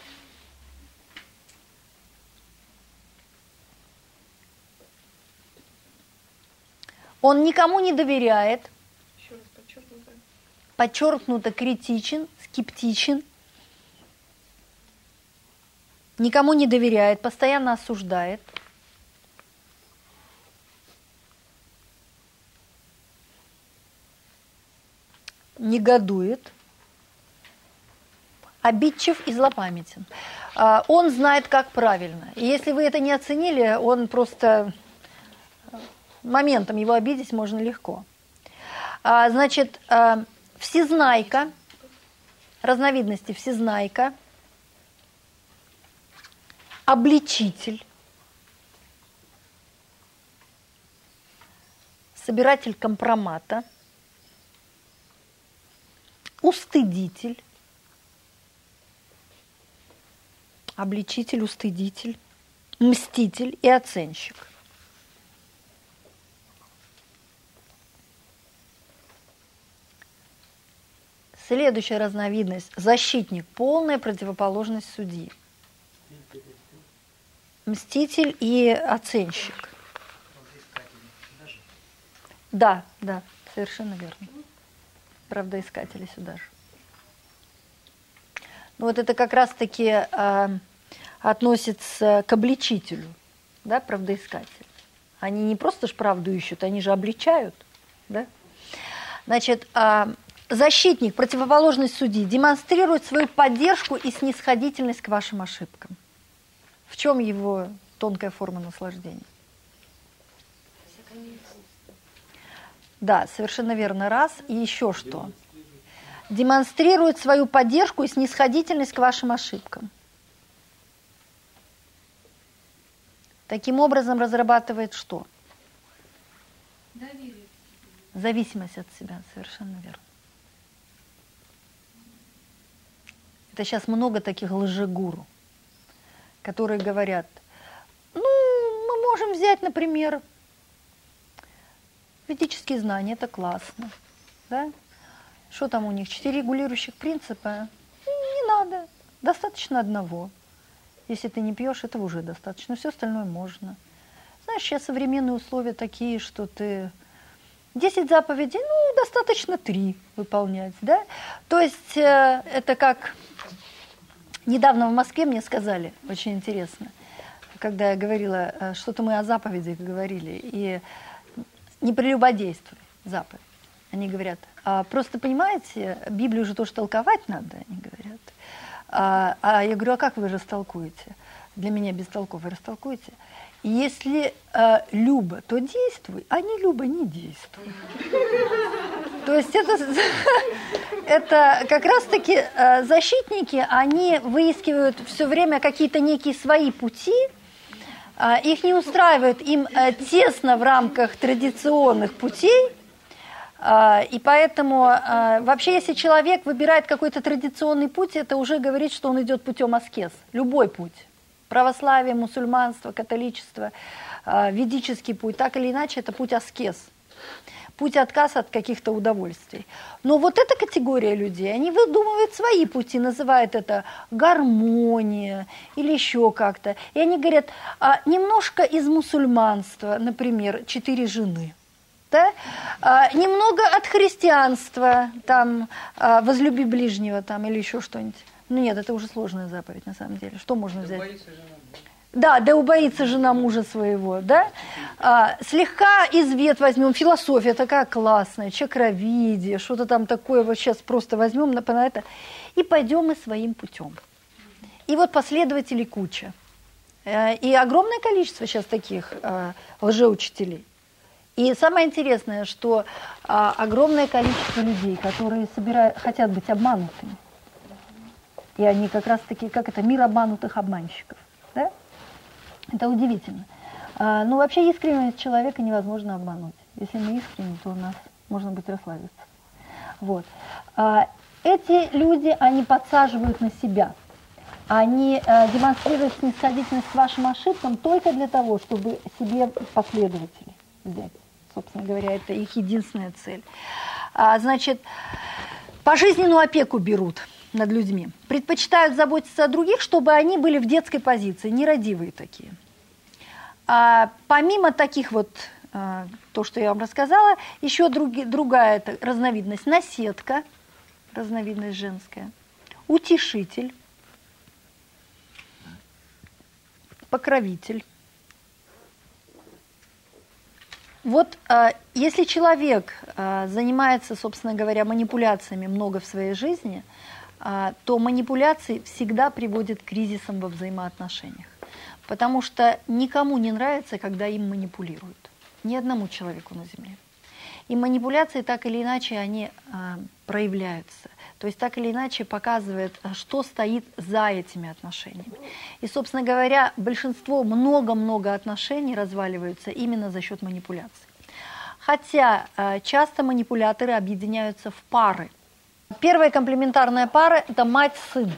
A: Он никому не доверяет.
E: Еще раз подчеркнуто.
A: Подчеркнуто критичен, скептичен. Никому не доверяет, постоянно осуждает. Негодует. Обидчив и злопамятен. Он знает, как правильно. И если вы это не оценили, он просто моментом его обидеть можно легко. Значит, всезнайка, разновидности всезнайка, обличитель, собиратель компромата, устыдитель, обличитель, устыдитель, мститель и оценщик. Следующая разновидность – защитник, полная противоположность судьи. Мститель и оценщик. Да, да, совершенно верно. Правдоискатели сюда же. Ну, вот это как раз-таки относится к обличителю, да, правдоискатель. Они не просто ж правду ищут, они же обличают, да. Значит, защитник, противоположность судьи, демонстрирует свою поддержку и снисходительность к вашим ошибкам. В чем его тонкая форма наслаждения? Да, совершенно верно, раз. И еще что? Демонстрирует свою поддержку и снисходительность к вашим ошибкам. Таким образом разрабатывает что?
D: Доверие.
A: Зависимость от себя, совершенно верно. Это сейчас много таких лжегуру, которые говорят, ну, мы можем взять, например, ведические знания, это классно, да? Что там у них, 4 регулирующих принципа? Не надо, достаточно одного. Если ты не пьешь, этого уже достаточно, все остальное можно. Знаешь, сейчас современные условия такие, что ты 10 заповедей, ну, достаточно 3 выполнять, да? То есть это как... Недавно в Москве мне сказали, очень интересно, когда я говорила, что-то мы о заповедях говорили, и не прелюбодействуй, заповедь. Они говорят, просто понимаете, Библию же тоже толковать надо, они говорят. А я говорю, а как вы растолкуете? Для меня без толков вы растолкуете? Если любо, то действуй, а не любо, не действуй. То есть это как раз-таки защитники, они выискивают все время какие-то некие свои пути, их не устраивает, им тесно в рамках традиционных путей, и поэтому вообще, если человек выбирает какой-то традиционный путь, это уже говорит, что он идет путем аскез, любой путь. Православие, мусульманство, католичество, ведический путь, так или иначе, это путь аскез. Путь отказ от каких-то удовольствий. Но вот эта категория людей, они выдумывают свои пути, называют это гармония или еще как-то. И они говорят, немножко из мусульманства, например, 4 жены. Да? Немного от христианства, там, возлюби ближнего там, или еще что-нибудь. Ну нет, это уже сложная заповедь на самом деле. Что можно взять? Да, да убоится жена мужа своего, да? Слегка из вет возьмем, философия такая классная, чакровидие, что-то там такое, вот сейчас просто возьмем на это, и пойдем мы своим путем. И вот последователей куча. И огромное количество сейчас таких лжеучителей. И самое интересное, что огромное количество людей, которые хотят быть обманутыми, и они как раз-таки, как это, мир обманутых обманщиков, да? Это удивительно. Ну, вообще искренность человека невозможно обмануть. Если мы искренни, то у нас можно быть расслабиться. Вот. Эти люди, они подсаживают на себя. Они демонстрируют снисходительность к вашим ошибкам только для того, чтобы себе последователей взять. Собственно говоря, это их единственная цель. Значит, пожизненную опеку берут над людьми. Предпочитают заботиться о других, чтобы они были в детской позиции, нерадивые такие. Помимо таких вот, то, что я вам рассказала, еще другая разновидность – наседка, разновидность женская, утешитель, покровитель. Вот если человек занимается, собственно говоря, манипуляциями много в своей жизни, то манипуляции всегда приводят к кризисам во взаимоотношениях. Потому что никому не нравится, когда им манипулируют. Ни одному человеку на Земле. И манипуляции так или иначе они проявляются. То есть так или иначе показывает, что стоит за этими отношениями. И, собственно говоря, большинство, много-много отношений разваливаются именно за счет манипуляций. Хотя часто манипуляторы объединяются в пары. Первая комплементарная пара – это мать-сын.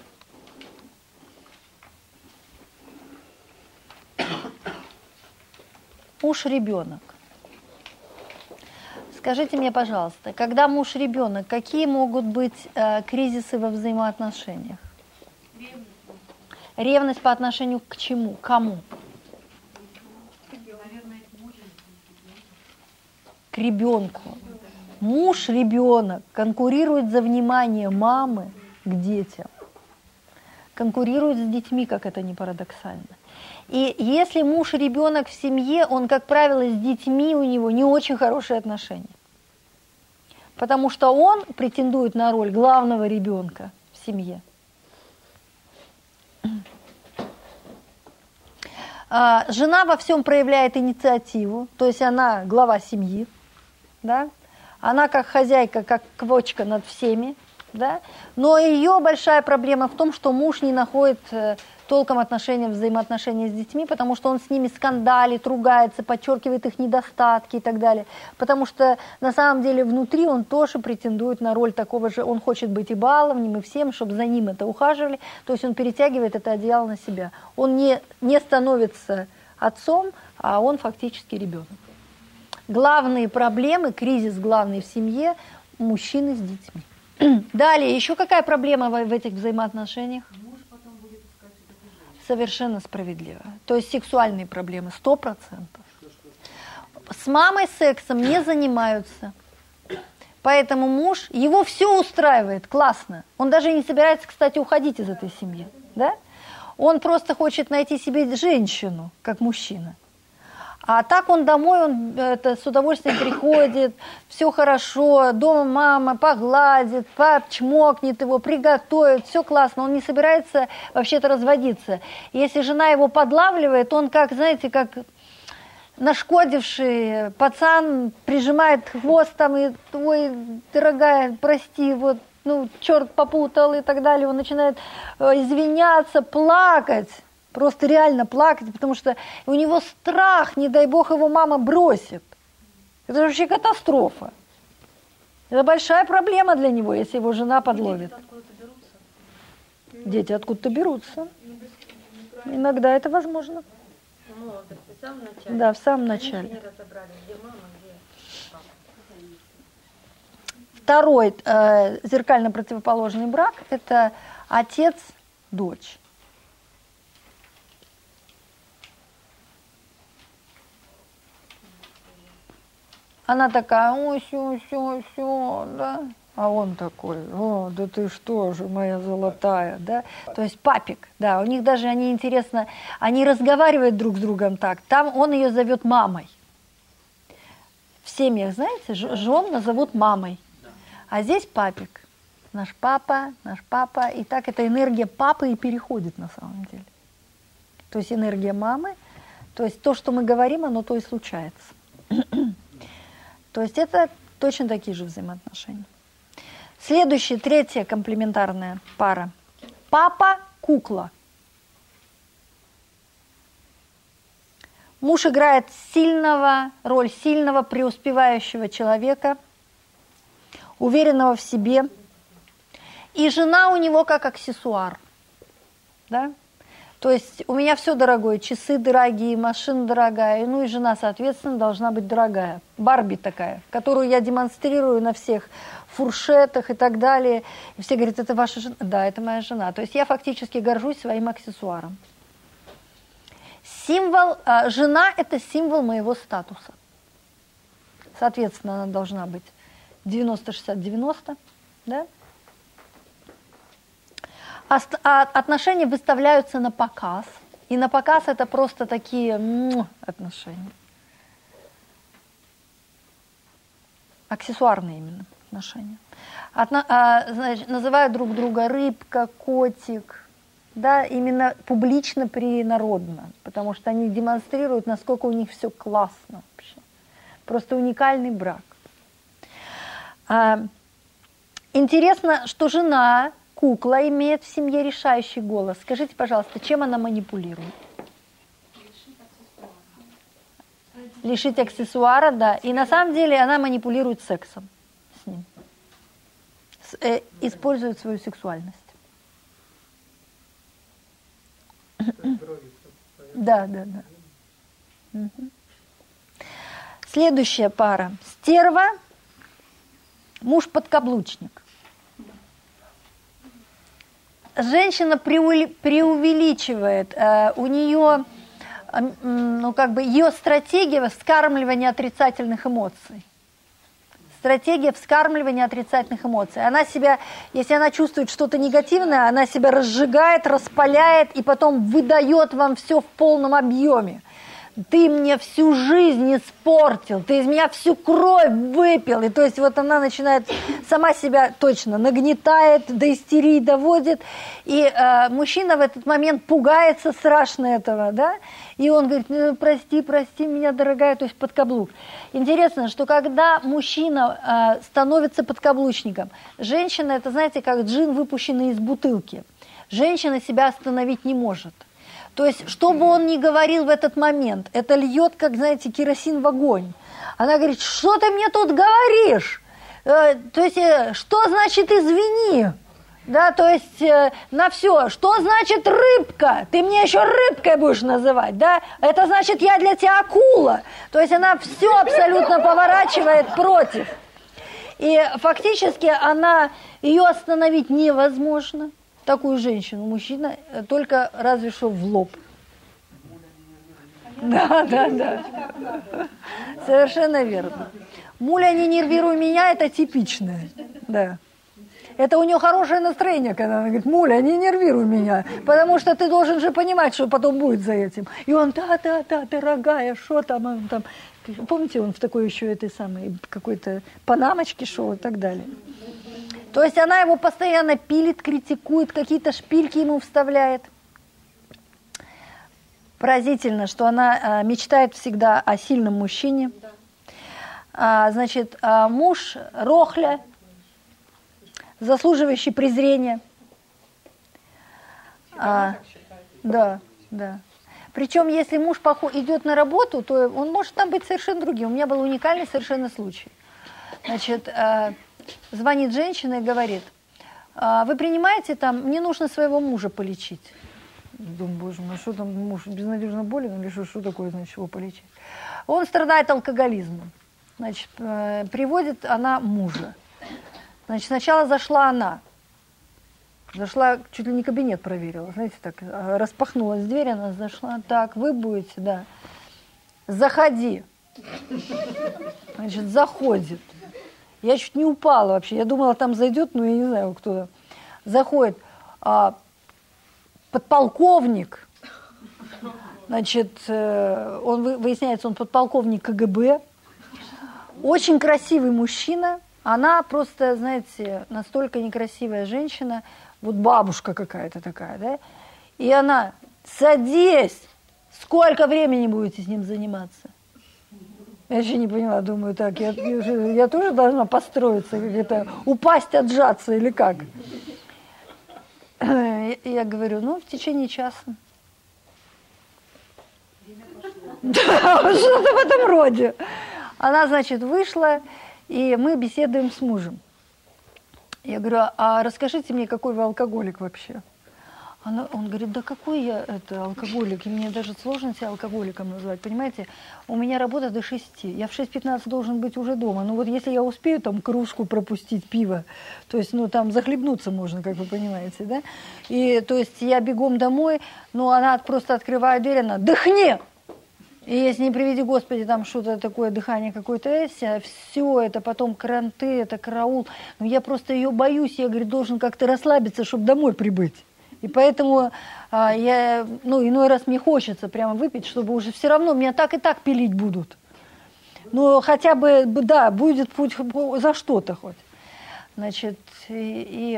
A: Муж-ребенок. Скажите мне, пожалуйста, когда муж-ребенок, какие могут быть кризисы во взаимоотношениях? Ревность по отношению к чему? Кому? К ребенку. Муж-ребенок конкурирует за внимание мамы к детям. Конкурирует с детьми, как это ни парадоксально. И если муж-ребенок в семье, он, как правило, с детьми у него не очень хорошие отношения. Потому что он претендует на роль главного ребенка в семье. Жена во всем проявляет инициативу, то есть она глава семьи, да? Она как хозяйка, как квочка над всеми, да? Но ее большая проблема в том, что муж не находит толком взаимоотношения с детьми, потому что он с ними скандалит, ругается, подчеркивает их недостатки и так далее. Потому что на самом деле внутри он тоже претендует на роль такого же, он хочет быть и баловнем, и всем, чтобы за ним это ухаживали, то есть он перетягивает это одеяло на себя. Он не становится отцом, а он фактически ребенок. Главные проблемы, кризис главный в семье – мужчины с детьми. Далее, еще какая проблема в этих взаимоотношениях? Совершенно справедливо. То есть сексуальные проблемы 100%. С мамой сексом не занимаются. Поэтому муж, его все устраивает, классно. Он даже не собирается, кстати, уходить из этой семьи. Да? Он просто хочет найти себе женщину, как мужчина. А так он домой, он с удовольствием приходит, все хорошо, дома мама погладит, пап чмокнет его, приготовит, все классно. Он не собирается вообще-то разводиться. Если жена его подлавливает, он как, знаете, как нашкодивший пацан прижимает хвост там и, ой, дорогая, прости, вот, ну, черт попутал и так далее. Он начинает извиняться, плакать. Просто реально плакать, потому что у него страх, не дай бог его мама бросит. Это вообще катастрофа. Это большая проблема для него, если его жена подловит. Дети откуда-то берутся. Иногда это возможно. Да, в самом начале. Второй зеркально противоположный брак – это отец-дочь. Она такая, ой, все, да. А он такой, о, да ты что же, моя золотая, да. То есть папик, да, у них даже, они интересно, они разговаривают друг с другом так. Там он ее зовет мамой. В семьях, знаете, жен назовут мамой. А здесь папик. Наш папа. И так эта энергия папы и переходит на самом деле. То есть энергия мамы, то есть то, что мы говорим, оно то и случается. То есть это точно такие же взаимоотношения. Следующая, третья комплементарная пара. Папа-кукла. Муж играет роль сильного, преуспевающего человека, уверенного в себе. И жена у него как аксессуар. Да? То есть у меня все дорогое, часы дорогие, машина дорогая, ну и жена, соответственно, должна быть дорогая. Барби такая, которую я демонстрирую на всех фуршетах и так далее. И все говорят, это ваша жена? Да, это моя жена. То есть я фактически горжусь своим аксессуаром. Жена – это символ моего статуса. Соответственно, она должна быть 90-60-90, да? Отношения выставляются на показ. И на показ это просто такие отношения. Аксессуарные именно отношения. Значит, называют друг друга рыбка, котик. Да, именно публично, принародно. Потому что они демонстрируют, насколько у них все классно вообще. Просто уникальный брак. Интересно, что жена... Кукла имеет в семье решающий голос. Скажите, пожалуйста, чем она манипулирует? Лишить аксессуара, да. И на самом деле она манипулирует сексом с ним. использует свою сексуальность. Да. Угу. Следующая пара. Стерва, муж-подкаблучник. Женщина преувеличивает, у нее, ее стратегия вскармливания отрицательных эмоций. Стратегия вскармливания отрицательных эмоций. Она себя, если она чувствует что-то негативное, она себя разжигает, распаляет и потом выдает вам все в полном объеме. Ты мне всю жизнь испортил, ты из меня всю кровь выпил. И то есть вот она начинает сама себя точно нагнетает, до истерии доводит. И мужчина в этот момент пугается страшно этого, да? И он говорит, ну, прости меня, дорогая, то есть подкаблук. Интересно, что когда мужчина становится подкаблучником, женщина, это, знаете, как джин, выпущенный из бутылки. Женщина себя остановить не может. То есть, что бы он ни говорил в этот момент, это льет, как, знаете, керосин в огонь. Она говорит, что ты мне тут говоришь? То есть, что значит извини? Да, то есть, на все. Что значит рыбка? Ты мне еще рыбкой будешь называть, да? Это значит, я для тебя акула. То есть, она все абсолютно поворачивает против. И фактически ее остановить невозможно. Такую женщину, мужчина, только разве что в лоб. Да. Совершенно верно. Муля, не нервируй меня, это типичное. Да. Это у нее хорошее настроение, когда она говорит, Муля, не нервируй меня, потому что ты должен же понимать, что потом будет за этим. И он, да, дорогая, что там, он там. Помните, он в такой еще этой самой какой-то панамочке шел и так далее. То есть она его постоянно пилит, критикует, какие-то шпильки ему вставляет. Поразительно, что она мечтает всегда о сильном мужчине. Значит, муж рохля, заслуживающий презрения. Да. Причем, если муж идет на работу, то он может там быть совершенно другим. У меня был уникальный совершенно случай. Значит, звонит женщина и говорит, вы принимаете там, мне нужно своего мужа полечить. Думаю, боже мой, что там муж безнадежно болен или что такое, значит, его полечить? Он страдает алкоголизмом. Значит, приводит она мужа. Значит, сначала зашла она. Зашла, чуть ли не кабинет проверила, знаете, так, распахнулась дверь, она зашла, так, вы будете, да. Заходи. Значит, заходит. Я чуть не упала вообще. Я думала, там зайдет, но я не знаю, кто. Заходит подполковник. Значит, выясняется, он подполковник КГБ. Очень красивый мужчина. Она просто, знаете, настолько некрасивая женщина. Вот бабушка какая-то такая, да? И она, садись, сколько времени будете с ним заниматься? Я еще не поняла, думаю, так, я тоже должна построиться, как это, упасть, отжаться или как? Я говорю, в течение часа. Да, что-то в этом роде. Она, значит, вышла, и мы беседуем с мужем. Я говорю, а расскажите мне, какой вы алкоголик вообще? Он говорит, да какой я алкоголик, и мне даже сложно себя алкоголиком назвать, понимаете? У меня работа до 6, я в 6:15 должен быть уже дома. Ну вот если я успею там кружку пропустить пива, то есть, там захлебнуться можно, как вы понимаете, да? И то есть я бегом домой, она просто открывает дверь, она, дыхни! И если не приведи Господи, там что-то такое, дыхание какое-то, все это потом кранты, это караул. Я просто ее боюсь, я, говорит, должен как-то расслабиться, чтобы домой прибыть. И поэтому я, иной раз мне хочется прямо выпить, чтобы уже все равно меня так и так пилить будут. Но хотя бы, да, будет путь за что-то хоть. Значит, и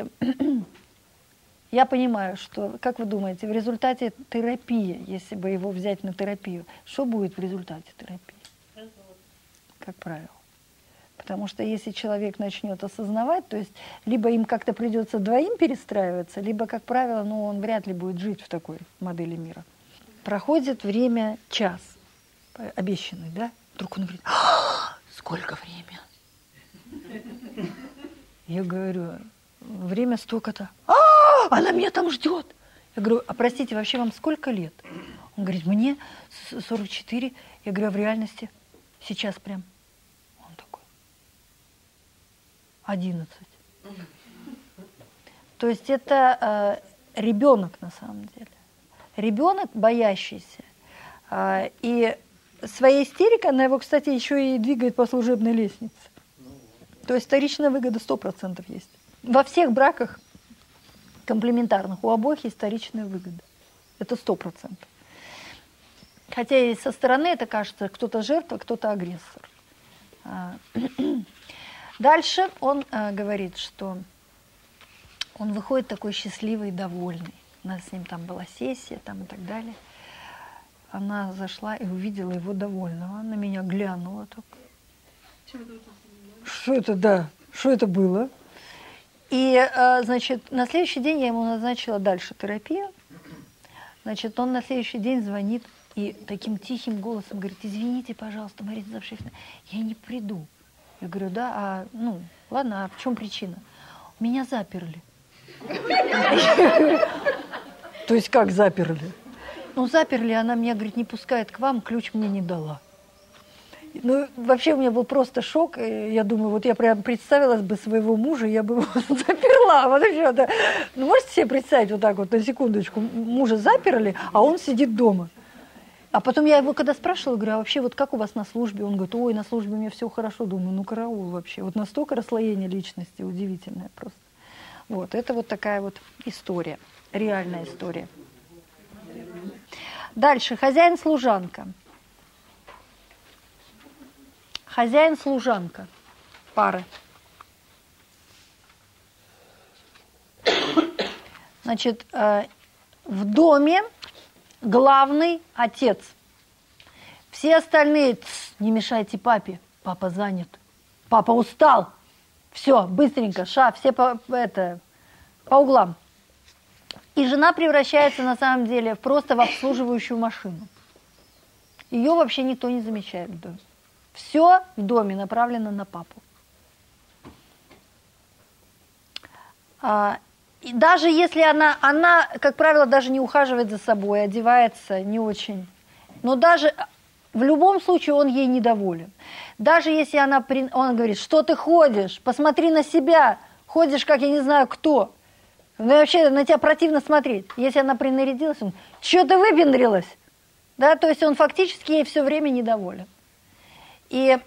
A: я понимаю, что, как вы думаете, в результате терапии, если бы его взять на терапию, что будет в результате терапии? Как правило. Потому что если человек начнет осознавать, то есть либо им как-то придется двоим перестраиваться, либо, как правило, он вряд ли будет жить в такой модели мира. Проходит время час, обещанный, да? Вдруг он говорит, сколько время? Я говорю, время столько-то. Она меня там ждет. Я говорю, а простите, вообще вам сколько лет? Он говорит, мне 44. Я говорю, а в реальности? Сейчас прям. Он такой, 11. То есть это ребенок на самом деле. Ребенок боящийся. И своей истерикой, она его, кстати, еще и двигает по служебной лестнице. То есть вторичная выгода 100% есть. Во всех браках комплементарных у обоих есть вторичная выгода. Это 100%. Хотя и со стороны это кажется, кто-то жертва, кто-то агрессор. Дальше он говорит, что он выходит такой счастливый и довольный. У нас с ним там была сессия там, и так далее. Она зашла и увидела его довольного. Она на меня глянула так. Что это, да? Что это было? И, значит, на следующий день я ему назначила дальше терапию. Значит, он на следующий день звонит и таким тихим голосом говорит, извините, пожалуйста, Марина Завшефна, я не приду. Я говорю, да, ладно, а в чем причина? Меня заперли. То есть как заперли? Ну, заперли, она меня, говорит, не пускает к вам, ключ мне не дала. Ну, вообще у меня был просто шок. Я думаю, вот я прям представила бы своего мужа, я бы его заперла. Вот еще, да. Ну, можете себе представить вот так вот, на секундочку, мужа заперли, а он сидит дома. А потом я его когда спрашивала, говорю, а вообще вот как у вас на службе? Он говорит, ой, на службе у меня все хорошо. Думаю, ну караул вообще. Вот настолько расслоение личности удивительное просто. Вот, это вот такая вот история, реальная история. Дальше, хозяин-служанка. Хозяин-служанка, пары. Значит, в доме главный отец. Все остальные, не мешайте папе, папа занят, папа устал. Все, быстренько, все по углам. И жена превращается на самом деле просто в обслуживающую машину. Ее вообще никто не замечает в доме. Все в доме направлено на папу. И даже если она, как правило, даже не ухаживает за собой, одевается не очень. Но даже в любом случае он ей недоволен. Даже если он говорит, что ты ходишь, посмотри на себя, ходишь, как я не знаю кто. Ну вообще на тебя противно смотреть. Если она принарядилась, он, что ты выпендрилась? Да, то есть он фактически ей все время недоволен. И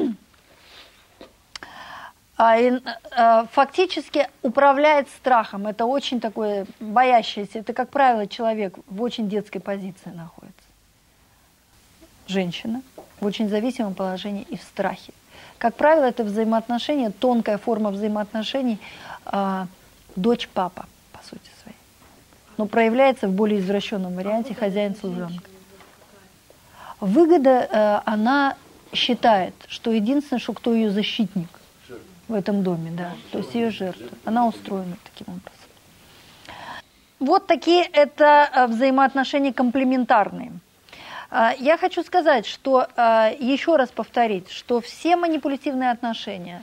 A: фактически управляет страхом. Это очень такое боящееся. Это, как правило, человек в очень детской позиции находится. Женщина в очень зависимом положении и в страхе. Как правило, это взаимоотношения, тонкая форма взаимоотношений дочь-папа, по сути своей. Но проявляется в более извращенном варианте хозяин-служанка. Выгода, она считает, что единственное, что кто ее защитник в этом доме, да, то есть ее жертва. Она устроена таким образом. Вот такие это взаимоотношения комплементарные. Я хочу сказать, что, еще раз повторить, что все манипулятивные отношения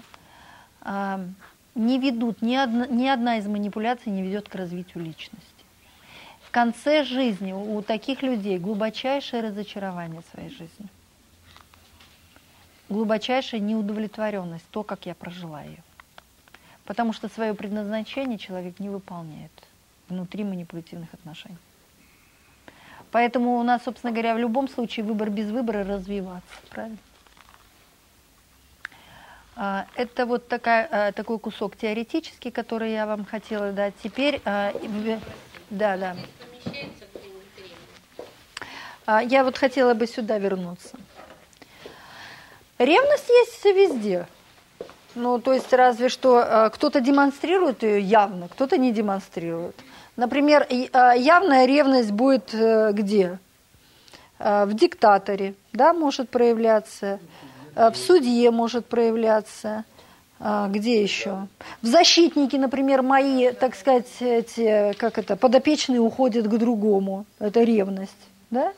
A: не ведут, ни одна из манипуляций не ведет к развитию личности. В конце жизни у таких людей глубочайшее разочарование в своей жизни. Глубочайшая неудовлетворенность, то, как я прожила ее. Потому что свое предназначение человек не выполняет внутри манипулятивных отношений. Поэтому у нас, собственно говоря, в любом случае выбор без выбора развиваться. Правильно? Это вот такой кусок теоретический, который я вам хотела дать. Теперь, да. Я вот хотела бы сюда вернуться. Ревность есть везде. Ну, то есть разве что кто-то демонстрирует ее явно, кто-то не демонстрирует. Например, явная ревность будет где? В диктаторе, да, может проявляться, в судье может проявляться, где еще? В защитнике, например, мои, так сказать, подопечные уходят к другому, это ревность, да?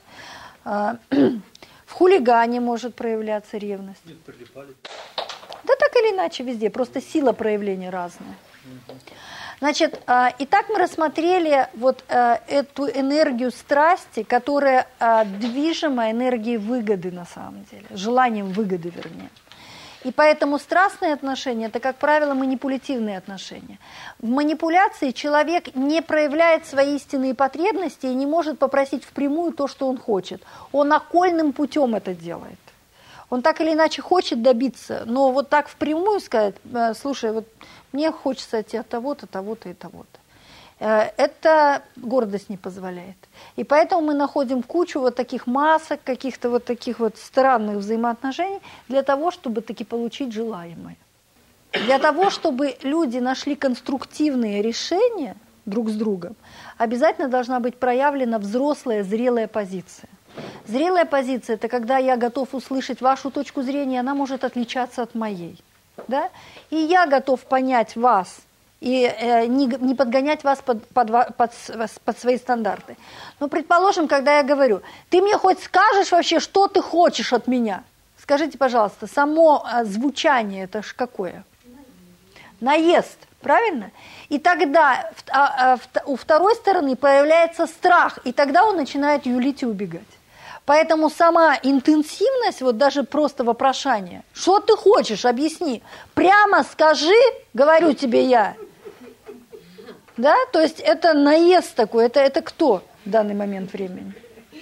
A: В хулигане может проявляться ревность. Да так или иначе везде, просто сила проявления разная. Значит, итак, мы рассмотрели вот эту энергию страсти, которая движима энергией выгоды на самом деле, желанием выгоды, вернее. И поэтому страстные отношения – это, как правило, манипулятивные отношения. В манипуляции человек не проявляет свои истинные потребности и не может попросить впрямую то, что он хочет. Он окольным путем это делает. Он так или иначе хочет добиться, но вот так впрямую сказать: слушай, вот мне хочется от тебя того-то, того-то и того-то. Это гордость не позволяет. И поэтому мы находим кучу вот таких масок, каких-то вот таких вот странных взаимоотношений для того, чтобы таки получить желаемое. Для того, чтобы люди нашли конструктивные решения друг с другом, обязательно должна быть проявлена взрослая, зрелая позиция. Зрелая позиция – это когда я готов услышать вашу точку зрения, она может отличаться от моей. Да? И я готов понять вас и не подгонять вас под свои стандарты. Но, предположим, когда я говорю: ты мне хоть скажешь вообще, что ты хочешь от меня? Скажите, пожалуйста, само звучание – это ж какое? Наезд, правильно? И тогда у второй стороны появляется страх, и тогда он начинает юлить и убегать. Поэтому сама интенсивность, вот даже просто вопрошание: что ты хочешь, объясни, прямо скажи, говорю тебе я. Да, то есть это наезд такой, это кто в данный момент времени?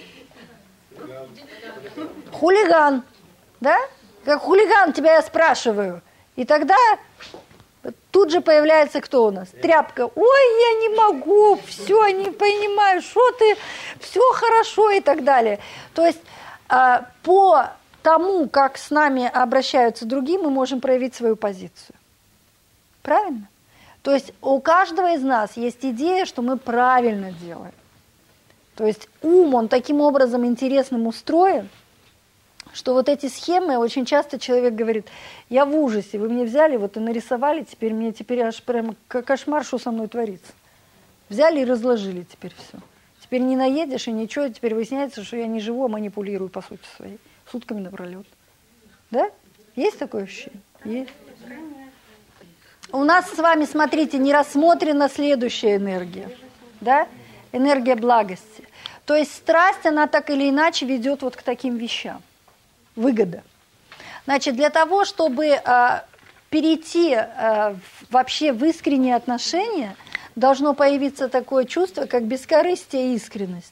A: Хулиган, да? Как хулиган тебя я спрашиваю. И тогда тут же появляется кто у нас? Тряпка. Ой, я не могу, все, не понимаю, что ты, все хорошо и так далее. То есть по тому, как с нами обращаются другие, мы можем проявить свою позицию. Правильно? То есть у каждого из нас есть идея, что мы правильно делаем. То есть ум, он таким образом интересным устроен, что вот эти схемы, очень часто человек говорит: я в ужасе, вы мне взяли вот и нарисовали, теперь аж прямо кошмар, что со мной творится. Взяли и разложили теперь все. Теперь не наедешь и ничего, теперь выясняется, что я не живу, а манипулирую по сути своей, сутками напролет. Да? Есть такое ощущение? Есть. У нас с вами, смотрите, не рассмотрена следующая энергия, да? Энергия благости. То есть страсть, она так или иначе ведет вот к таким вещам. Выгода. Значит, для того, чтобы перейти вообще в искренние отношения, должно появиться такое чувство, как бескорыстие и искренность.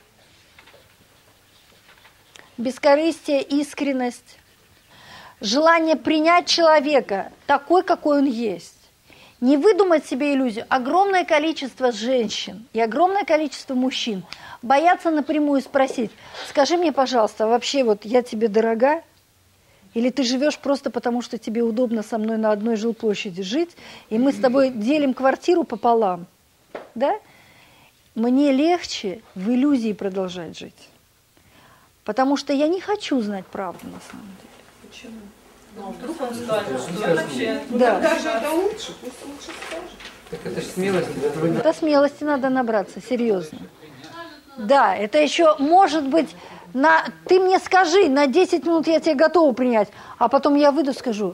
A: Бескорыстие, искренность. Желание принять человека такой, какой он есть. Не выдумать себе иллюзию. Огромное количество женщин и огромное количество мужчин боятся напрямую спросить: скажи мне, пожалуйста, вообще вот я тебе дорога? Или ты живешь просто потому, что тебе удобно со мной на одной жилплощади жить, и мы с тобой делим квартиру пополам? Да? Мне легче в иллюзии продолжать жить. Потому что я не хочу знать правду на самом деле.
E: Почему? Ну, вдруг он скажет, что вообще... Да. Даже это лучше, пусть лучше скажет.
G: Так это же смелости.
A: Это смелости надо набраться, серьезно. Да, это еще может быть... Ты мне скажи, на 10 минут я тебя готова принять, а потом я выйду и скажу: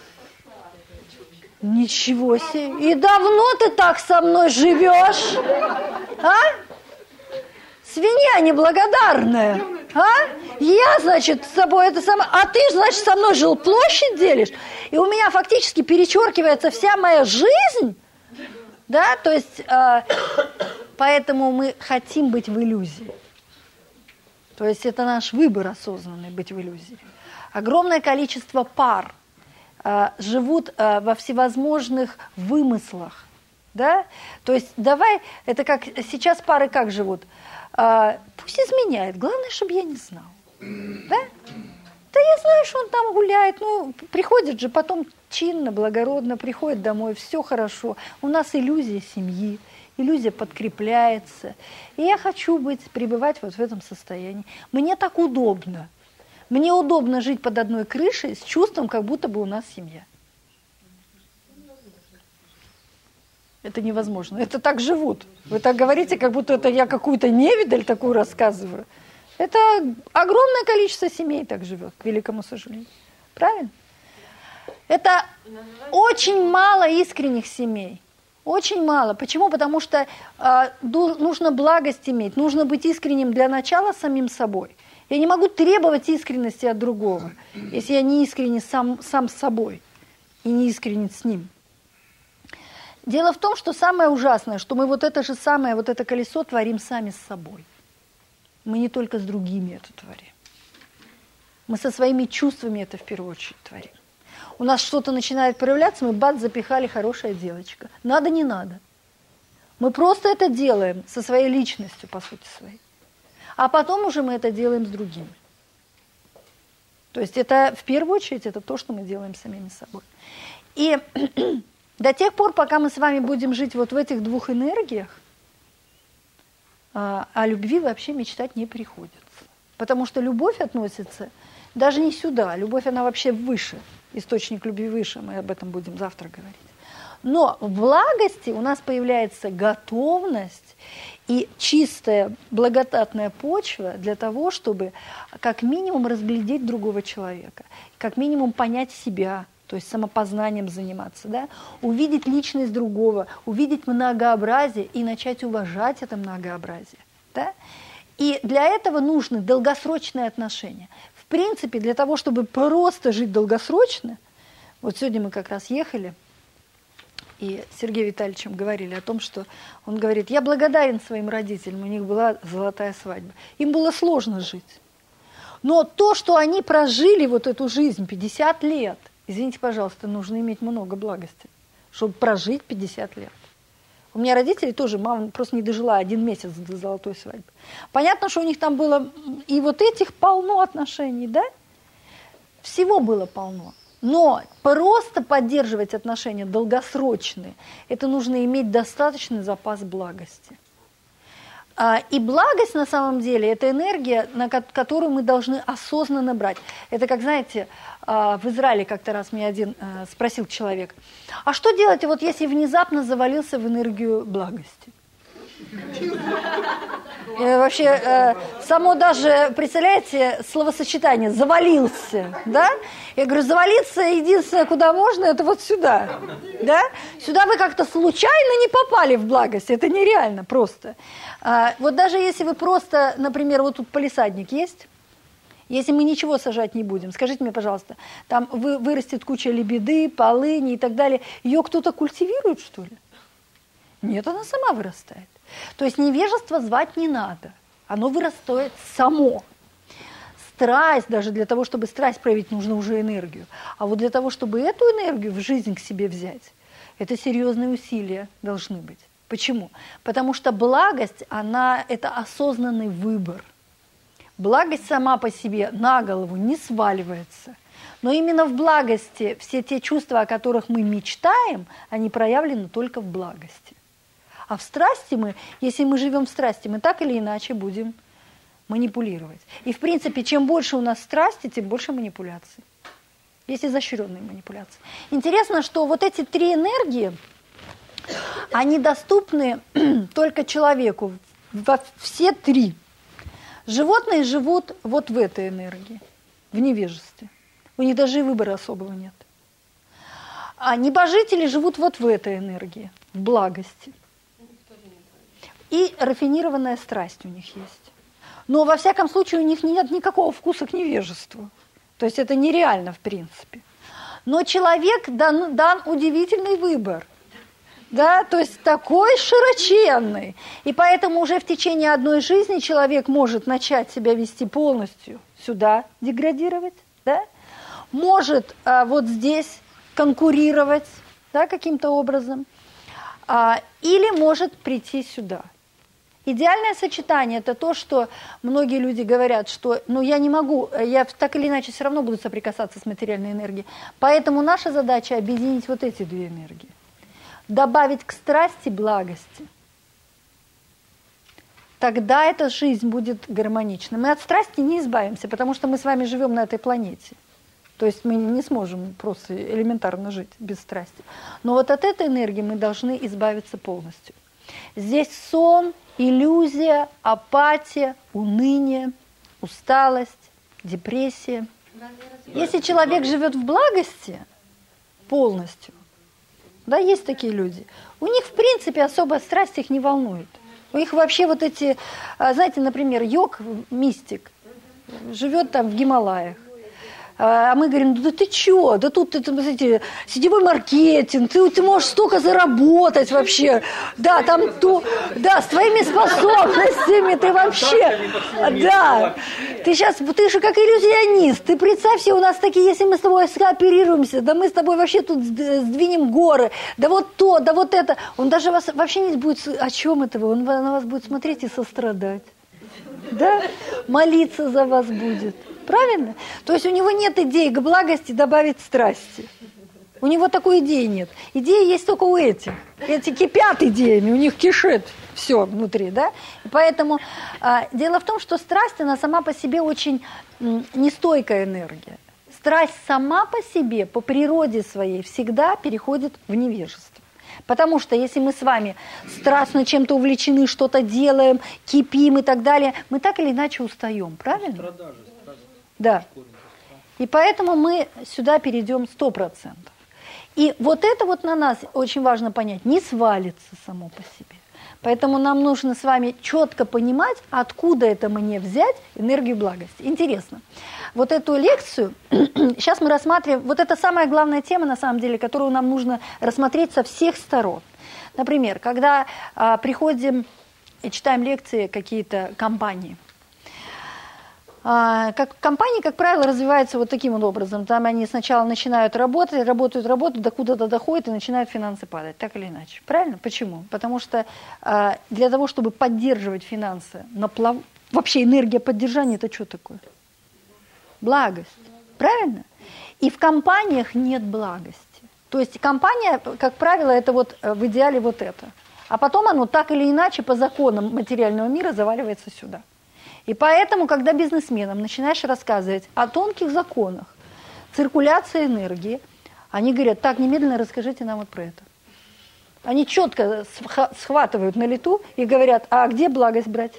A: ничего себе, и давно ты так со мной живешь? А? Свинья неблагодарная. А? Я, значит, с собой это самое... А ты, значит, со мной жилплощадь делишь? И у меня фактически перечеркивается вся моя жизнь. Да, то есть... поэтому мы хотим быть в иллюзии. То есть это наш выбор осознанный, быть в иллюзии. Огромное количество пар живут во всевозможных вымыслах. Да? То есть давай... Это как... Сейчас пары как живут? Пусть изменяет, главное, чтобы я не знал. Да? Да я знаю, что он там гуляет, ну, приходит же потом чинно, благородно, приходит домой, все хорошо. У нас иллюзия семьи, иллюзия подкрепляется. И я хочу пребывать вот в этом состоянии. Мне так удобно. Мне удобно жить под одной крышей с чувством, как будто бы у нас семья. Это невозможно. Это так живут. Вы так говорите, как будто это я какую-то невидаль такую рассказываю. Это огромное количество семей так живет, к великому сожалению. Правильно? Это очень мало искренних семей. Очень мало. Почему? Потому что нужно благость иметь, нужно быть искренним для начала самим собой. Я не могу требовать искренности от другого, если я не искренен сам с собой и не искренен с ним. Дело в том, что самое ужасное, что мы вот это же самое, вот это колесо творим сами с собой. Мы не только с другими это творим. Мы со своими чувствами это в первую очередь творим. У нас что-то начинает проявляться, мы бац, запихали, хорошая девочка. Надо, не надо. Мы просто это делаем со своей личностью, по сути своей. А потом уже мы это делаем с другими. То есть это в первую очередь это то, что мы делаем самими собой. И до тех пор, пока мы с вами будем жить вот в этих двух энергиях, о любви вообще мечтать не приходится. Потому что любовь относится даже не сюда. Любовь, она вообще выше. Источник любви выше. Мы об этом будем завтра говорить. Но в благости у нас появляется готовность и чистая благодатная почва для того, чтобы как минимум разглядеть другого человека, как минимум понять себя, то есть самопознанием заниматься, да? Увидеть личность другого, увидеть многообразие и начать уважать это многообразие. Да? И для этого нужны долгосрочные отношения. В принципе, для того, чтобы просто жить долгосрочно, вот сегодня мы как раз ехали, и с Сергеем Витальевичем говорили о том, что он говорит, я благодарен своим родителям, у них была золотая свадьба. Им было сложно жить. Но то, что они прожили вот эту жизнь, 50 лет, извините, пожалуйста, нужно иметь много благости, чтобы прожить 50 лет. У меня родители тоже, мама просто не дожила 1 месяц до золотой свадьбы. Понятно, что у них там было и вот этих полно отношений, да? Всего было полно. Но просто поддерживать отношения долгосрочные, это нужно иметь достаточный запас благости. И благость на самом деле – это энергия, которую мы должны осознанно брать. Это как, знаете, в Израиле как-то раз меня один спросил человек, а что делать, вот если внезапно завалился в энергию благости? Вообще, само даже, представляете, словосочетание «завалился», да? Я говорю, завалиться единственное, куда можно, это вот сюда, да? Сюда вы как-то случайно не попали в благость, это нереально просто. Вот даже если вы просто, например, вот тут палисадник есть, если мы ничего сажать не будем, скажите мне, пожалуйста, там вырастет куча лебеды, полыни и так далее, ее кто-то культивирует, что ли? Нет, она сама вырастает. То есть невежество звать не надо, оно вырастает само. Страсть, даже для того, чтобы страсть проявить, нужно уже энергию. А вот для того, чтобы эту энергию в жизнь к себе взять, это серьезные усилия должны быть. Почему? Потому что благость, это осознанный выбор. Благость сама по себе на голову не сваливается. Но именно в благости все те чувства, о которых мы мечтаем, они проявлены только в благости. А в страсти если мы живем в страсти, мы так или иначе будем манипулировать. И, в принципе, чем больше у нас страсти, тем больше манипуляций. Есть изощренные манипуляции. Интересно, что вот эти 3 энергии, они доступны только человеку. Все 3. Животные живут вот в этой энергии, в невежестве. У них даже и выбора особого нет. А небожители живут вот в этой энергии, в благости. И рафинированная страсть у них есть. Но, во всяком случае, у них нет никакого вкуса к невежеству. То есть это нереально, в принципе. Но человек дан удивительный выбор. Да, то есть такой широченный. И поэтому уже в течение одной жизни человек может начать себя вести полностью сюда, деградировать, да? Может вот здесь конкурировать, да, каким-то образом, или может прийти сюда. Идеальное сочетание – это то, что многие люди говорят, что я не могу, я так или иначе все равно буду соприкасаться с материальной энергией. Поэтому наша задача – объединить вот эти 2 энергии. Добавить к страсти благости. Тогда эта жизнь будет гармонична. Мы от страсти не избавимся, потому что мы с вами живем на этой планете. То есть мы не сможем просто элементарно жить без страсти. Но вот от этой энергии мы должны избавиться полностью. Здесь сон, иллюзия, апатия, уныние, усталость, депрессия. Если человек живет в благости, полностью. Да, есть такие люди. У них, в принципе, особо страсть их не волнует. У них вообще вот эти, знаете, например, йог, мистик, живет там в Гималаях. А мы говорим, да ты чё, да тут ты, смотрите, сетевой маркетинг, ты можешь столько заработать вообще, да, там то, да, с твоими способностями ты вообще, да, ты же как иллюзионист, ты представь себе, у нас такие, если мы с тобой скооперируемся, да мы с тобой вообще тут сдвинем горы, да вот то, да вот это, он даже вас вообще не будет, о чем это вы, он на вас будет смотреть и сострадать, да, молиться за вас будет. Правильно? То есть у него нет идеи к благости добавить страсти. У него такой идеи нет. Идеи есть только у этих. Эти кипят идеями, у них кишит все внутри, да? И поэтому дело в том, что страсть, она сама по себе очень нестойкая энергия. Страсть сама по себе, по природе своей, всегда переходит в невежество. Потому что если мы с вами страстно чем-то увлечены, что-то делаем, кипим и так далее, мы так или иначе устаем, правильно? Да. И поэтому мы сюда перейдем 100%. И вот это вот на нас очень важно понять, не свалится само по себе. Поэтому нам нужно с вами четко понимать, откуда это мне взять энергию благости. Интересно. Вот эту лекцию, сейчас мы рассматриваем, вот это самая главная тема, на самом деле, которую нам нужно рассмотреть со всех сторон. Например, когда приходим и читаем лекции какие-то компании, компании, как правило, развиваются вот таким вот образом. Там они сначала начинают работать, работают, до куда-то доходят и начинают финансы падать, так или иначе. Правильно? Почему? Потому что для того, чтобы поддерживать финансы на плаву, вообще энергия поддержания – это что такое? Благость. Правильно? И в компаниях нет благости. То есть компания, как правило, это вот в идеале вот это. А потом оно так или иначе по законам материального мира заваливается сюда. И поэтому, когда бизнесменам начинаешь рассказывать о тонких законах циркуляции энергии, они говорят, так, немедленно расскажите нам вот про это. Они четко схватывают на лету и говорят, а где благость брать?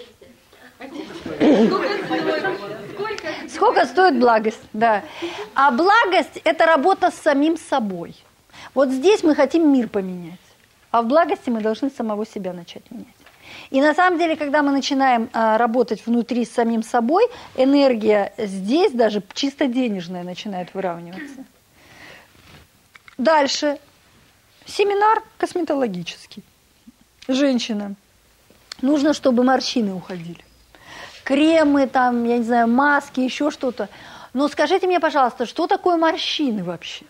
A: Сколько стоит благость? Да. А благость – это работа с самим собой. Вот здесь мы хотим мир поменять, а в благости мы должны самого себя начать менять. И на самом деле, когда мы начинаем работать внутри с самим собой, энергия здесь даже чисто денежная начинает выравниваться. Дальше. Семинар косметологический. Женщина. Нужно, чтобы морщины уходили. Кремы, там, я не знаю, маски, еще что-то. Но скажите мне, пожалуйста, что такое морщины вообще?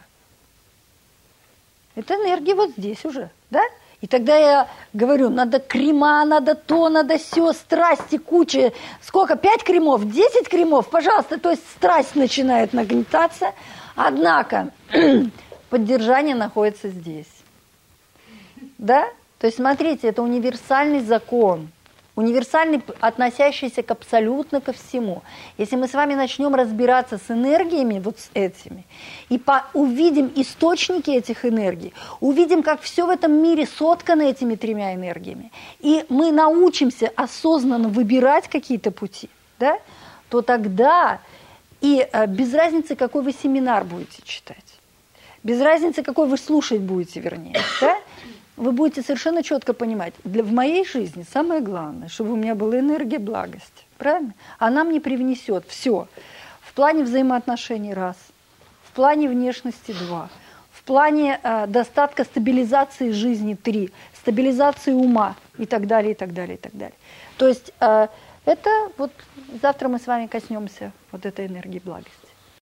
A: Это энергия вот здесь уже, да? И тогда я говорю, надо крема, надо то, надо сё, страсти куча. Сколько? 5 кремов, 10 кремов? Пожалуйста, то есть страсть начинает нагнетаться. Однако поддержание находится здесь. Да? То есть смотрите, это универсальный закон. Универсальный, относящийся к абсолютно ко всему. Если мы с вами начнем разбираться с энергиями, вот с этими, и увидим источники этих энергий, увидим, как все в этом мире соткано этими 3 энергиями, и мы научимся осознанно выбирать какие-то пути, да, то тогда и без разницы, какой вы семинар будете читать, без разницы, какой вы слушать будете, вернее, да, вы будете совершенно четко понимать, в моей жизни самое главное, чтобы у меня была энергия благости, правильно? Она мне привнесет все. В плане взаимоотношений 1, в плане внешности 2, в плане достатка стабилизации жизни 3, стабилизации ума и так далее, и так далее, и так далее. То есть это вот завтра мы с вами коснемся вот этой энергии благости.